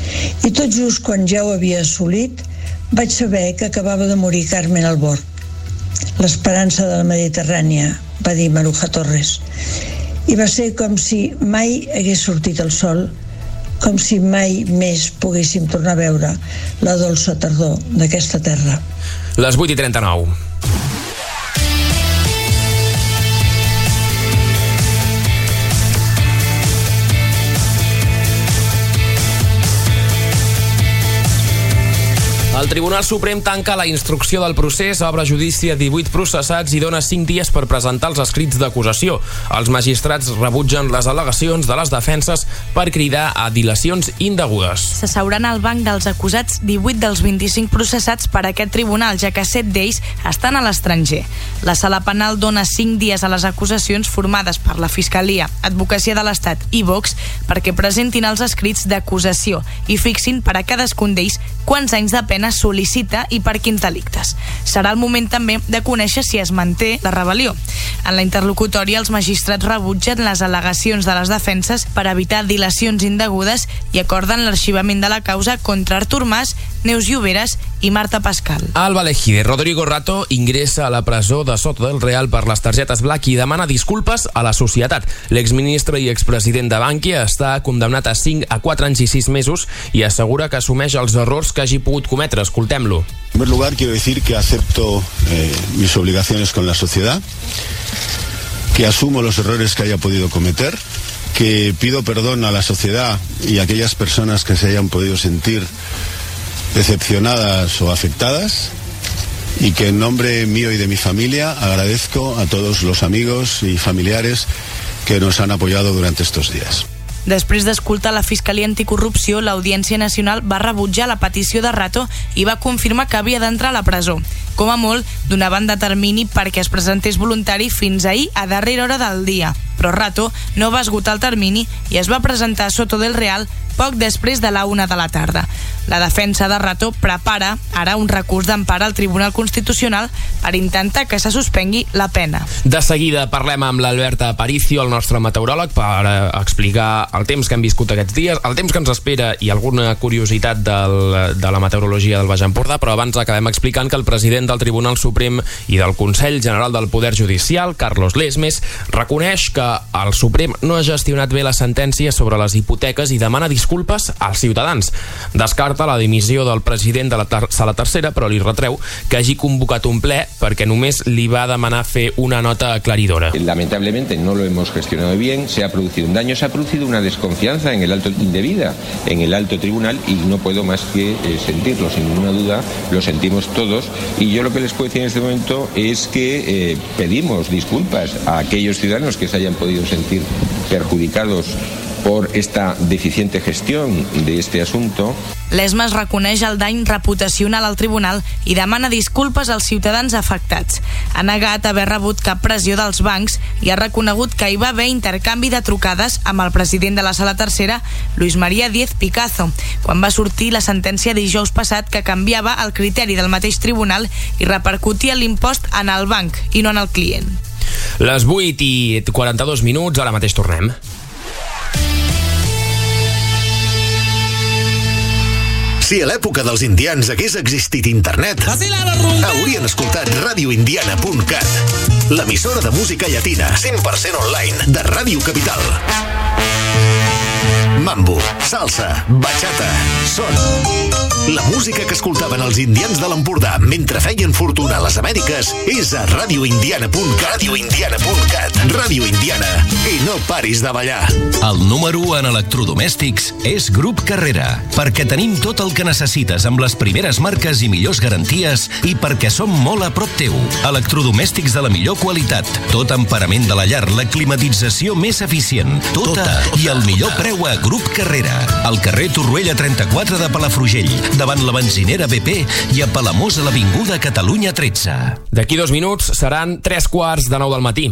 I tot just quan ja ho havia assolit, vaig saber que acabava de morir Carmen Albor, l'esperança de la Mediterrània, va dir Maruja Torres. I va ser com si mai hagués sortit el sol, com si mai més poguéssim tornar a veure la dolça tardor d'aquesta terra. Les 8:39. El Tribunal Suprem tanca la instrucció del procés, obre judici a 18 processats i dona 5 dies per presentar els escrits d'acusació. Els magistrats rebutgen les al·legacions de les defenses per cridar a dilacions indegudes. S'asseuran al banc dels acusats 18 dels 25 processats per aquest tribunal, ja que 7 d'ells estan a l'estranger. La Sala Penal dona 5 dies a les acusacions formades per la Fiscalia, Advocacia de l'Estat i Vox perquè presentin els escrits d'acusació i fixin per a cadascun d'ells quants anys de pena sol·licita i per quins delictes. Serà el moment també de conèixer si es manté la rebel·lió. En la interlocutòria, els magistrats rebutgen les al·legacions de les defenses per evitar dilacions indegudes i acorden l'arxivament de la causa contra Artur Mas, Neus Lloberes i Marta Pascal. Alba Lejide, Rodrigo Rato ingressa a la presó de Soto del Real per les targetes Black i demana disculpes a la societat. L'exministre i expresident de Bankia està condemnat a 5 a 4 anys i 6 mesos i assegura que assumeix els errors que hagi pogut cometre. Escoltem-lo. En primer lugar, quiero decir que acepto mis obligaciones con la sociedad, que asumo los errores que haya podido cometer, que pido perdón a la sociedad y a aquellas personas que se hayan podido sentir decepcionadas o afectadas, y que en nombre mío y de mi familia agradezco a todos los amigos y familiares que nos han apoyado durante estos días. Després d'escoltar la Fiscalia Anticorrupció, l'Audiència Nacional va rebutjar la petició de Rato i va confirmar que havia d'entrar a la presó. Com a molt, donaven de termini perquè es presentés voluntari fins ahir a darrera hora del dia. Però Rato no va esgotar el termini i es va presentar a Soto del Real poc després de la 1 de la tarda. La defensa de Rato prepara ara un recurs d'empara al Tribunal Constitucional per intentar que se suspengui la pena. De seguida parlem amb l'Albert Aparicio, el nostre meteoròleg, per explicar el temps que hem viscut aquests dies, el temps que ens espera i alguna curiositat de la meteorologia del Baix Empordà, però abans acabem explicant que el president del Tribunal Suprem i del Consell General del Poder Judicial, Carlos Lesmes, reconeix que el Suprem no ha gestionat bé la sentència sobre les hipoteques i demana disculpes als ciutadans. Descarta la dimissió del president de la Sala Tercera, però li retreu que hagi convocat un ple perquè només li va demanar fer una nota aclaridora. Lamentablemente no lo hemos gestionado bien, se ha producido un daño, se ha producido una desconfianza en el alto indebida en el alto tribunal y no puedo más que sentirlo, sin ninguna duda lo sentimos todos, y yo lo que les puedo decir en este momento es que pedimos disculpas a aquellos ciudadanos que se hayan podido sentir perjudicados por esta deficiente gestión de este asunto. Lesmes reconeix el dany reputacional al tribunal i demana disculpes als ciutadans afectats. Ha negat haver rebut cap pressió dels bancs i ha reconegut que hi va haver intercanvi de trucades amb el president de la Sala Tercera, Luis María Díez Picazo, quan va sortir la sentència dijous passat que canviava el criteri del mateix tribunal i repercutia l'impost en el banc i no en el client. Les 8 i 42 minuts, ara mateix tornem. Si a l'època dels indians hagués existit internet, haurien escoltat radioindiana.cat, l'emissora de música llatina 100% online de Ràdio Capital. Mambo, salsa, bachata, son. La música que escoltaven els indians de l'Empordà mentre feien fortuna a les Amèriques és a radioindiana.cat. Ràdio Indiana, i no paris de ballar. El número 1 en electrodomèstics és Grup Carrera, perquè tenim tot el que necessites amb les primeres marques i millors garanties i perquè som molt a prop teu. Electrodomèstics de la millor qualitat, tot emparament de la llar, la climatització més eficient, tota i el millor preu a Grup Carrera. Al carrer Torroella 34 de Palafrugell, davant la benzinera BP, i a Palamós a l'Avinguda Catalunya 13. D'aquí 2 minuts seran 3:15 del matí.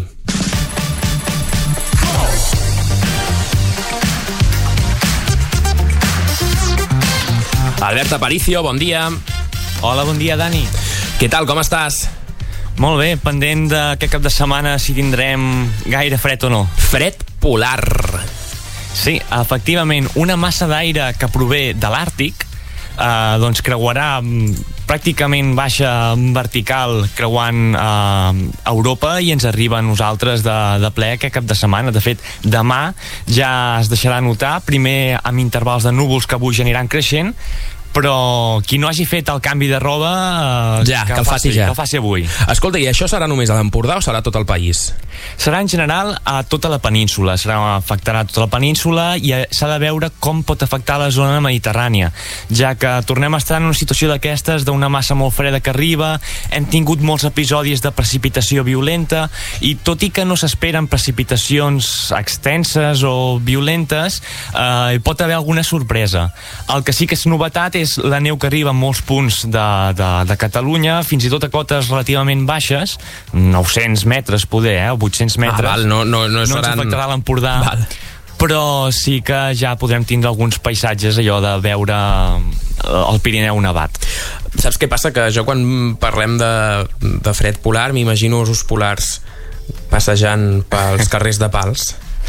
Albert Aparicio, bon dia. Hola, bon dia, Dani. Què tal, com estàs? Molt bé, pendent d'aquest cap de setmana si tindrem gaire fred o no. Fred polar. Sí, efectivament, una massa d'aire que prové de l'Àrtic doncs creuarà pràcticament baixa vertical creuant Europa i ens arriba a nosaltres de ple aquest cap de setmana. De fet, demà ja es deixarà notar, primer amb intervals de núvols que avui aniran creixent, però qui no hagi fet el canvi de roba que el faci ja. Que el faci avui. Escolta, i això serà només a l'Empordà o serà tot el país? Serà en general a tota la península, afectarà tota la península i s'ha de veure com pot afectar la zona mediterrània, ja que tornem a estar en una situació d'aquestes, d'una massa molt freda que arriba, hem tingut molts episodis de precipitació violenta i tot i que no s'esperen precipitacions extenses o violentes, hi pot haver alguna sorpresa. El que sí que és novetat és la neu que arriba en molts punts de Catalunya, fins i tot a cotes relativament baixes, 900 metres poder, 800 metres. No ens afectarà l'Empordà, però sí que ja podrem tindre alguns paisatges, allò de veure el Pirineu nevat. Saps què passa? Que jo quan parlem de fred polar m'imagino osos polars passejant pels carrers de Pals.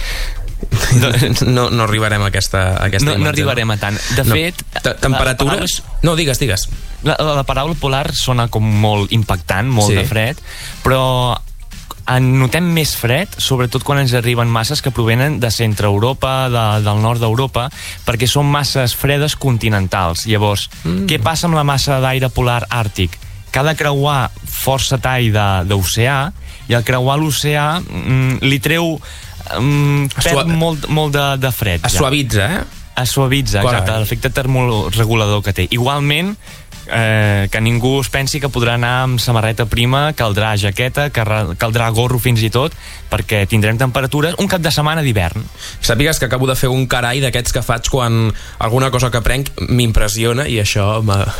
No arribarem a aquesta imatge. No arribarem a tant. De fet, temperatures... No, digues. La paraula polar sona com molt impactant, molt de fred, però notem més fred, sobretot quan ens arriben masses que provenen de centre Europa, del nord d'Europa, perquè són masses fredes continentals. Llavors, què passa amb la massa d'aire polar àrtic? Que ha de creuar força tall d'oceà, i al creuar l'oceà li treu perd molt de fred. Es suavitza, Es suavitza, exacte, l'efecte termoregulador que té. Igualment, que ningú es pensi que podrà anar amb samarreta prima, caldrà jaqueta, caldrà gorro fins i tot, perquè tindrem temperatures un cap de setmana d'hivern. Sàpigues que acabo de fer un carai d'aquests que faig quan alguna cosa que prenc m'impressiona, i això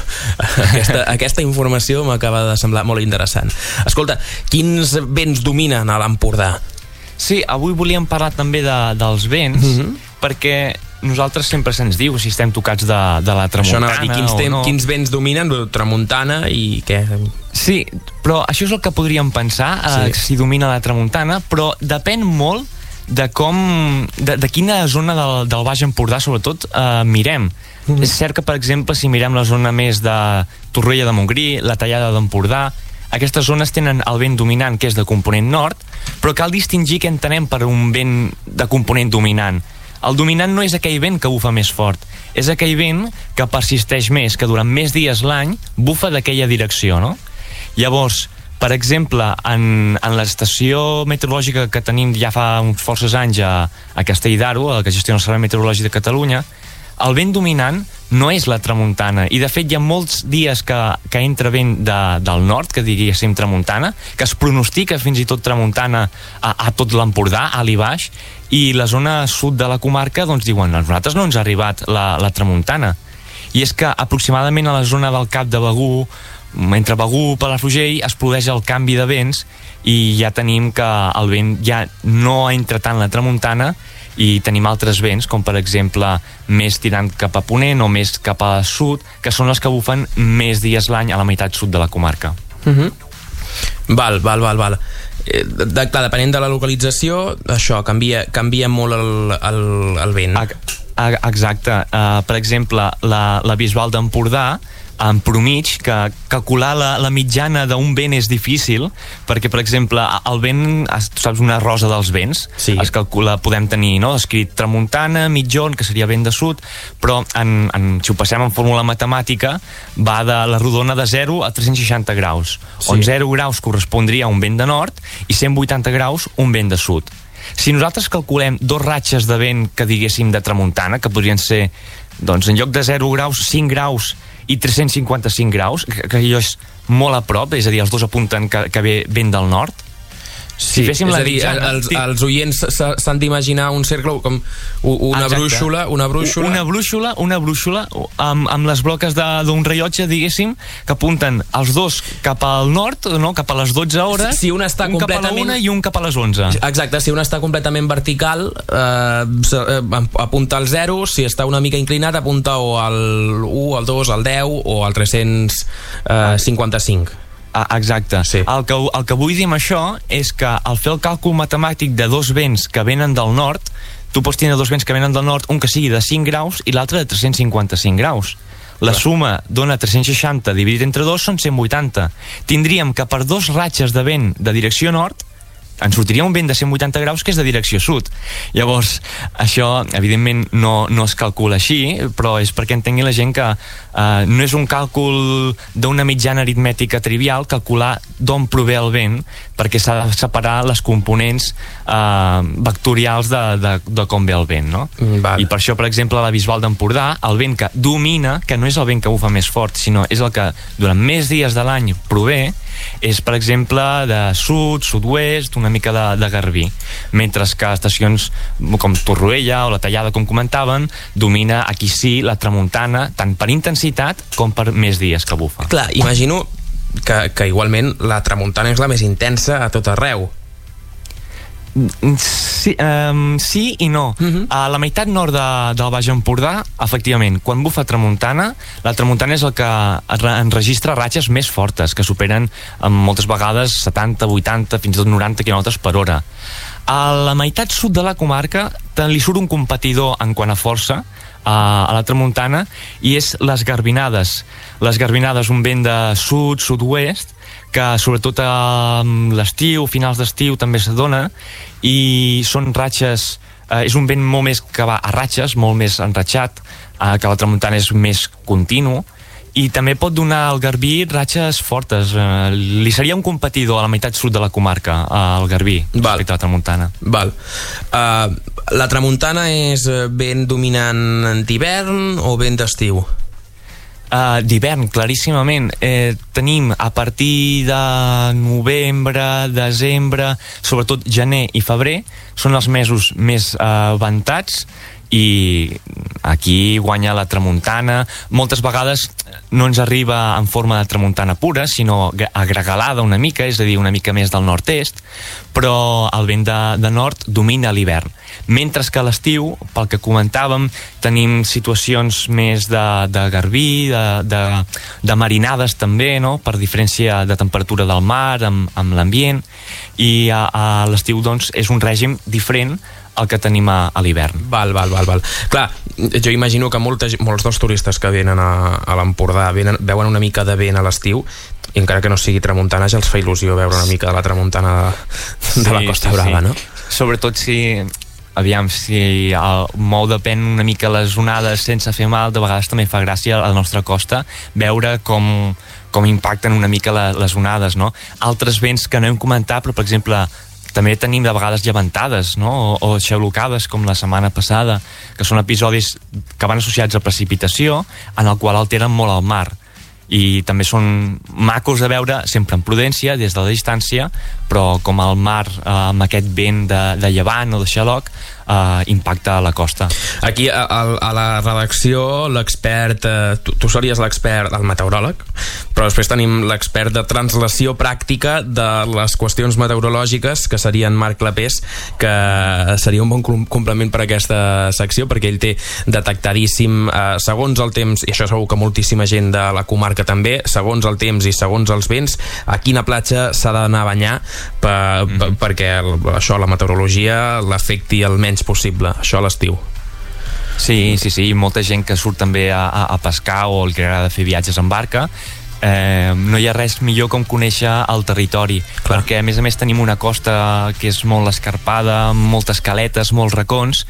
aquesta informació m'acaba de semblar molt interessant. Escolta, quins vents dominen a l'Empordà? Sí, avui volíem parlar també dels vents, perquè nosaltres sempre se'ns diu si estem tocats de la tramuntana quins vents dominen, tramuntana i què? Sí, però això és el que podríem pensar, si domina la tramuntana, però depèn molt de quina zona del Baix Empordà sobretot mirem. És cert que, per exemple, si mirem la zona més de Torroella de Montgrí, la Tallada d'Empordà, aquestes zones tenen el vent dominant, que és de component nord, però cal distingir què entenem per un vent de component dominant. El dominant no és aquell vent que bufa més fort, és aquell vent que persisteix més, que durant més dies l'any bufa d'aquella direcció, no? Llavors, per exemple, en l'estació meteorològica que tenim ja fa uns forces anys a Castell d'Aro, que gestiona el Servei Meteorològic de Catalunya, el vent dominant no és la tramuntana, i de fet hi ha molts dies que entra vent del nord, que diguéssim tramuntana, que es pronostica fins i tot tramuntana a tot l'Empordà, alt i baix, i la zona sud de la comarca doncs diuen, a nosaltres no ens ha arribat la tramuntana. I és que aproximadament a la zona del Cap de Begur, entre Begur i Palafrugell, es produeix el canvi de vents i ja tenim que el vent ja no entra tant la tramuntana i tenim altres vents, com per exemple més tirant cap a ponent o més cap a sud, que són els que bufen més dies l'any a la meitat sud de la comarca. Val. Clar, depenent de la localització, això canvia molt el vent. Exacte. Per exemple, la Bisbal d'Empordà, en promig, que calcular la mitjana d'un vent és difícil, perquè, per exemple, el vent, tu saps, una rosa dels vents, es calcula, podem tenir, no?, escrit tramuntana, mitjon, que seria vent de sud, però si ho passem en fórmula matemàtica, va de la rodona de 0 a 360 graus, on 0 graus correspondria a un vent de nord i 180 graus un vent de sud. Si nosaltres calculem dos ratxes de vent que diguéssim de tramuntana, que podrien ser, doncs, en lloc de 0 graus, 5 graus i 355 graus, que allò és molt a prop, és a dir, els dos apunten que ve vent del nord. Sí, és a dir, els oients s'han d'imaginar un cercle com una brúixola amb les bloques d'un rellotge, diguéssim, que apunten els dos cap al nord, no? Cap a les 12 hores, si un està cap a la 1 i un cap a les 11. Exacte, si un està completament vertical apunta al 0, si està una mica inclinat apunta o al 1, al 2, al 10 o al 355. Exacte. El que vull dir amb això és que al fer el càlcul matemàtic de dos vents que venen del nord, tu pots tenir dos vents que venen del nord, un que sigui de 5 graus i l'altre de 355 graus. La suma dona 360 dividit entre 2 són 180. Tindríem que per dos ratxes de vent de direcció nord ens sortiria un vent de 180 graus que és de direcció sud. Llavors, això evidentment no es calcula així, però és perquè entengui la gent que no és un càlcul d'una mitjana aritmètica trivial calcular d'on prové el vent, perquè s'ha de separar les components vectorials de com ve el vent, no? I per això, per exemple, a la Bisbal d'Empordà, el vent que domina, que no és el vent que bufa més fort, sinó és el que durant més dies de l'any prové, és, per exemple, de sud, sud-oest, una mica de Garbí, mentre que estacions com Torroella o la Tallada, com comentaven, domina aquí sí la tramuntana, tant per intensitat com per més dies que bufa. Clar, imagino que igualment la tramuntana és la més intensa a tot arreu. Sí i no. A la meitat nord del Baix Empordà, efectivament, quan bufa tramuntana, la tramuntana és el que enregistra ratxes més fortes, que superen moltes vegades 70, 80, fins i tot 90 km per hora. A la meitat sud de la comarca li surt un competidor en quant a força a la tramuntana, i és les garbinades. Les garbinades, un vent de sud, sud-oest, que sobretot a l'estiu, finals d'estiu també s'adona, i són ratxes, és un vent molt més que va a ratxes, molt més enratxat, que la tramuntana és més continu, i també pot donar al Garbí ratxes fortes. Li seria un competidor a la meitat sud de la comarca, al Garbí, respecte a la tramuntana. La tramuntana és vent dominant d'hivern o vent d'estiu? D'hivern, claríssimament. Tenim a partir de novembre, desembre, sobretot gener i febrer, són els mesos més ventats, i aquí guanya la tramuntana. Moltes vegades no ens arriba en forma de tramuntana pura, sinó agregalada una mica, és a dir, una mica més del nord-est, però el vent de nord domina l'hivern. Mentre que a l'estiu, pel que comentàvem, tenim situacions més de garbí, de marinades també, no?, per diferència de temperatura del mar amb l'ambient, i a l'estiu, doncs, és un règim diferent el que tenim a l'hivern. Val. Clar, jo imagino que molts dels turistes que venen a l'Empordà veuen una mica de vent a l'estiu, i encara que no sigui tramuntana ja els fa il·lusió veure una mica de la tramuntana de la Costa Brava, no? Sobretot si el mou depèn una mica les onades sense fer mal, de vegades també fa gràcia a la nostra costa veure com impacten una mica les onades, no? Altres vents que no hem comentat, però per exemple també tenim de vegades llevantades, no?, o xaulocades, com la setmana passada, que són episodis que van associats a precipitació, en el qual alteren molt el mar, i també són macos de veure, sempre amb prudència, des de la distància, però com el mar amb aquest vent de llevant o de xaloc impacta a la costa. Aquí a la redacció l'expert, tu series l'expert, el meteoròleg, però després tenim l'expert de translació pràctica de les qüestions meteorològiques, que seria en Marc Clapés, que seria un bon complement per a aquesta secció, perquè ell té detectadíssim segons el temps, i això segur que moltíssima gent de la comarca també, segons el temps i segons els vents, a quina platja s'ha d'anar a banyar perquè això, la meteorologia, l'afecti el menys possible, això a l'estiu. Sí, molta gent que surt també a pescar o el que agrada fer viatges en barca. No hi ha res millor com conèixer el territori, perquè a més tenim una costa que és molt escarpada, moltes caletes, molts racons,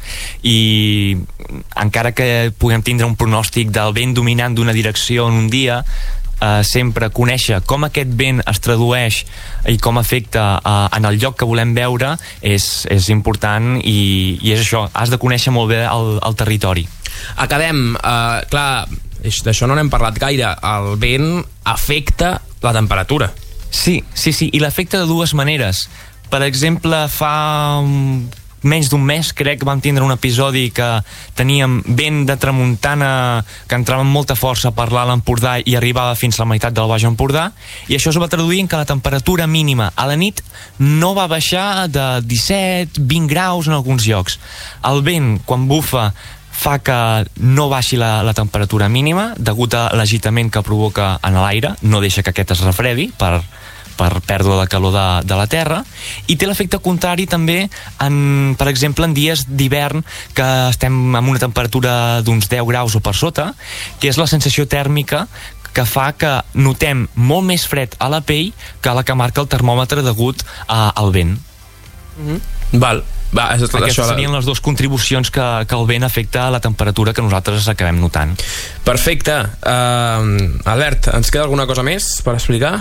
i encara que puguem tindre un pronòstic del vent dominant d'una direcció en un dia, sempre conèixer com aquest vent es tradueix i com afecta en el lloc que volem veure és important, i és això, has de conèixer molt bé el territori. Acabem, clar, d'això no n'hem parlat gaire, el vent afecta la temperatura. Sí, i l'afecta de dues maneres. Per exemple, fa menys d'un mes, crec, vam tindre un episodi que teníem vent de tramuntana que entrava amb molta força per l'Alt Empordà i arribava fins a la meitat del Baix Empordà, i això es va traduir en que la temperatura mínima a la nit no va baixar de 17-20 graus en alguns llocs. El vent, quan bufa, fa que no baixi la temperatura mínima degut a l'agitament que provoca en l'aire, no deixa que aquest es refredi per pèrdua de calor de la Terra, i té l'efecte contrari també per exemple en dies d'hivern que estem amb una temperatura d'uns 10 graus o per sota, que és la sensació tèrmica que fa que notem molt més fred a la pell que la que marca el termòmetre degut al vent. Val. Aquestes serien les dues contribucions que el vent afecta a la temperatura que nosaltres acabem notant. Perfecte. Albert, ens queda alguna cosa més per explicar?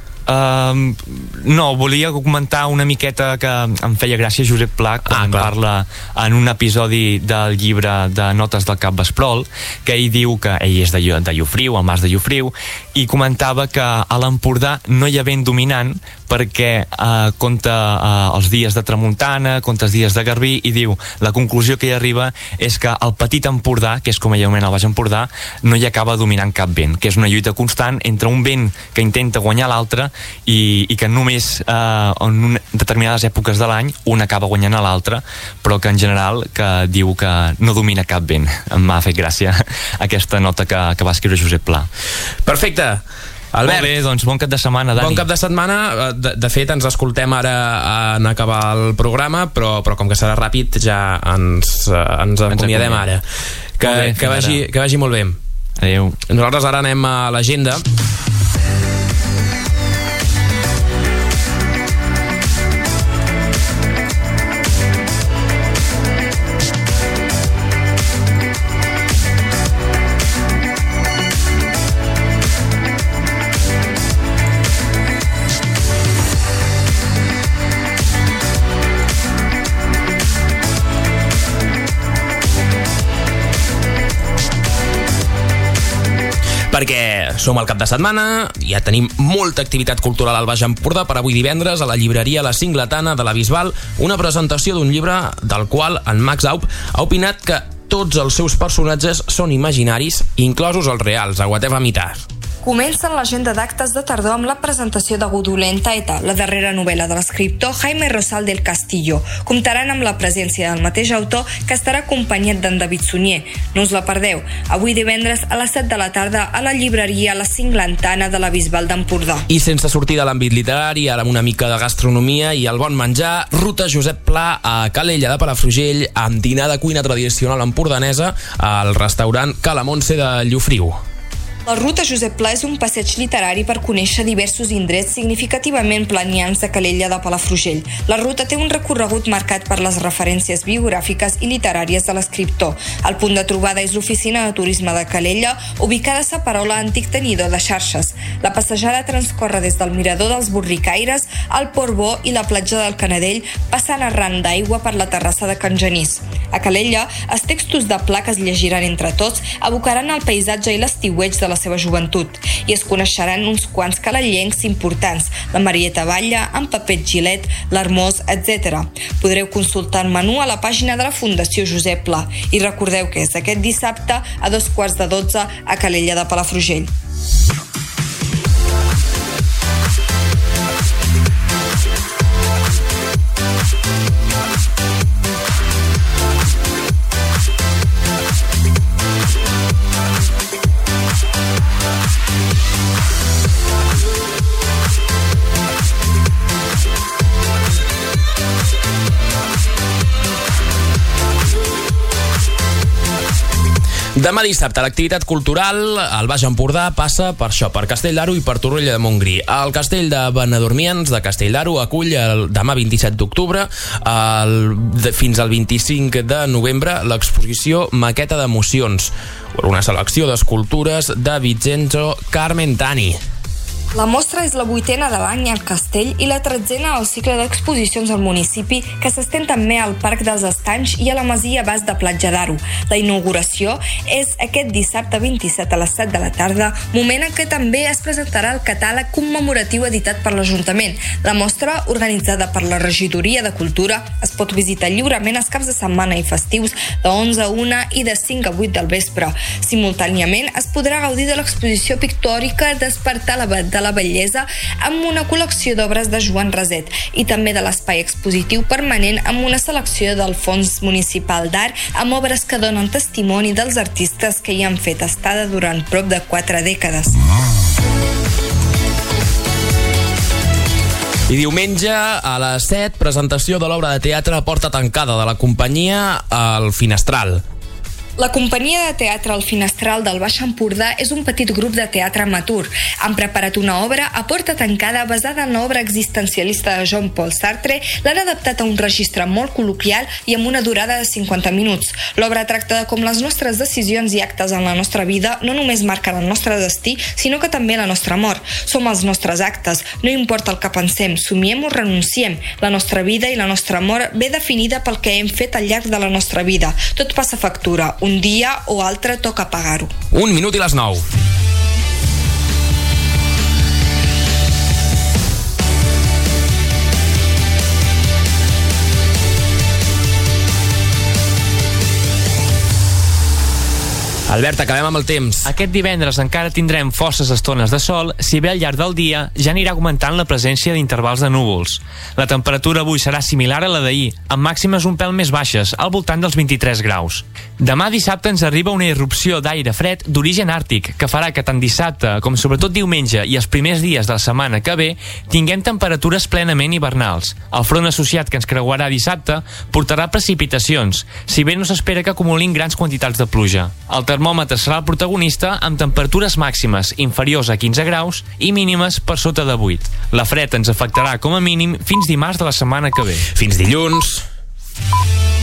No, volia comentar una miqueta que em feia gràcia Josep Pla quan parla en un episodi del llibre de Notes del Cap Vesprol, que ell diu que ell és de Llofriu, el mas de Llofriu, i comentava que a l'Empordà no hi ha vent dominant perquè compta els dies de tramuntana, compta els dies de garbí, i diu, la conclusió que hi arriba és que el petit Empordà, que és com ell anomena el Baix Empordà, no hi acaba dominant cap vent, que és una lluita constant entre un vent que intenta guanyar l'altre i que només en determinades èpoques de l'any un acaba guanyant a l'altre, però que en general que diu que no domina cap vent. M'ha fet gràcia aquesta nota que va escriure Josep Pla. Perfecte. Albert, molt bé, doncs bon cap de setmana, Dani. Bon cap de setmana. De fet, ens escoltem ara en acabar el programa, però com que serà ràpid ja ens acomiadem ara. Que vagi molt bé. Adéu. Nosaltres ara anem a l'agenda. Perquè som al cap de setmana, ja tenim molta activitat cultural al Baix Empordà per avui divendres a la llibreria La Cingletana de la Bisbal, una presentació d'un llibre del qual en Max Aup ha opinat que tots els seus personatges són imaginaris, inclosos els reals. Aguateu a mitar. Comencen l'agenda d'actes de tardor amb la presentació de Godolenta Eta, la darrera novel·la de l'escriptor Jaime Rosal del Castillo. Comptaran amb la presència del mateix autor, que estarà acompanyat d'en David Sunyer. No us la perdeu. Avui divendres a les 7 de la tarda a la llibreria La Cingletana de la Bisbal d'Empordà. I sense sortir de l'àmbit literari, ara amb una mica de gastronomia i el bon menjar, ruta Josep Pla a Calella de Palafrugell amb dinar de cuina tradicional empordanesa al restaurant Ca la Montse de Llofriu. La ruta Josep Pla és un passeig literari per conèixer diversos indrets significativament planians de Calella de Palafrugell. La ruta té un recorregut marcat per les referències biogràfiques i literàries de l'escriptor. El punt de trobada és l'oficina de turisme de Calella, ubicada a Saparola, antic tenidor de xarxes. La passejada transcorre des del mirador dels Borricaires al Port Bo i la platja del Canadell, passant arran d'aigua per la terrassa de Can Genís. A Calella, els textos de Pla que es llegiran entre tots evocaran el paisatge i l'estiueig de la seva joventut, i es coneixeran uns quants calellencs importants, la Marieta Batlle, en Pepet Gilet, l'Hermós, etc. Podreu consultar el menú a la pàgina de la Fundació Josep Pla, i recordeu que és aquest dissabte a 11:45 a Calella de Palafrugell. Demà dissabte l'activitat cultural al Baix Empordà passa per això, per Castell d'Aro i per Torroella de Montgrí. El Castell de Benedormians de Castell d'Aro acull demà 27 d'octubre fins al 25 de novembre l'exposició Maqueta d'Emocions, una selecció d'escultures de Vincenzo Carmentani. La mostra és la 8a de l'any al Castell i la 13a al cicle d'exposicions al municipi, que s'estén també al Parc dels Estanys i a la Masia Bas de Platja d'Aro. La inauguració és aquest dissabte 27 a les 7 de la tarda, moment en què també es presentarà el catàleg commemoratiu editat per l'Ajuntament. La mostra, organitzada per la Regidoria de Cultura, es pot visitar lliurement els caps de setmana i festius de 11 a 1 i de 5 a 8 del vespre. Simultàniament es podrà gaudir de l'exposició pictòrica Despertar de la bellesa amb una col·lecció d'obres de Joan Raset i també de l'espai expositiu permanent amb una selecció del Fons Municipal d'Art amb obres que donen testimoni dels artistes que hi han fet estada durant prop de 4 dècades. I diumenge a les 7, presentació de l'obra de teatre Porta tancada de la companyia El Finestral. La companyia de teatre El Finestral del Baix Empordà és un petit grup de teatre amateur. Han preparat una obra a porta tancada basada en l'obra existencialista de Jean-Paul Sartre, l'han adaptat a un registre molt col·loquial i amb una durada de 50 minuts. L'obra tracta de com les nostres decisions i actes en la nostra vida no només marquen el nostre destí, sinó que també la nostra mort. Som els nostres actes, no importa el que pensem, somiem o renunciem. La nostra vida i la nostra mort ve definida pel que hem fet al llarg de la nostra vida. Tot passa factura. Un dia o altre toca pagar-ho. 1 minut i les 9. Albert, acabem amb el temps. Aquest divendres encara tindrem forces estones de sol, si bé al llarg del dia ja anirà augmentant la presència d'intervals de núvols. La temperatura avui serà similar a la d'ahir, amb màximes un pèl més baixes, al voltant dels 23 graus. Demà dissabte ens arriba una irrupció d'aire fred d'origen àrtic, que farà que tant dissabte com sobretot diumenge i els primers dies de la setmana que ve tinguem temperatures plenament hivernals. El front associat que ens creuarà dissabte portarà precipitacions, si bé no s'espera que acumulin grans quantitats de pluja. El termòmetre serà el protagonista amb temperatures màximes inferiors a 15 graus i mínimes per sota de 8. La fred ens afectarà com a mínim fins dimarts de la setmana que ve. Fins dilluns.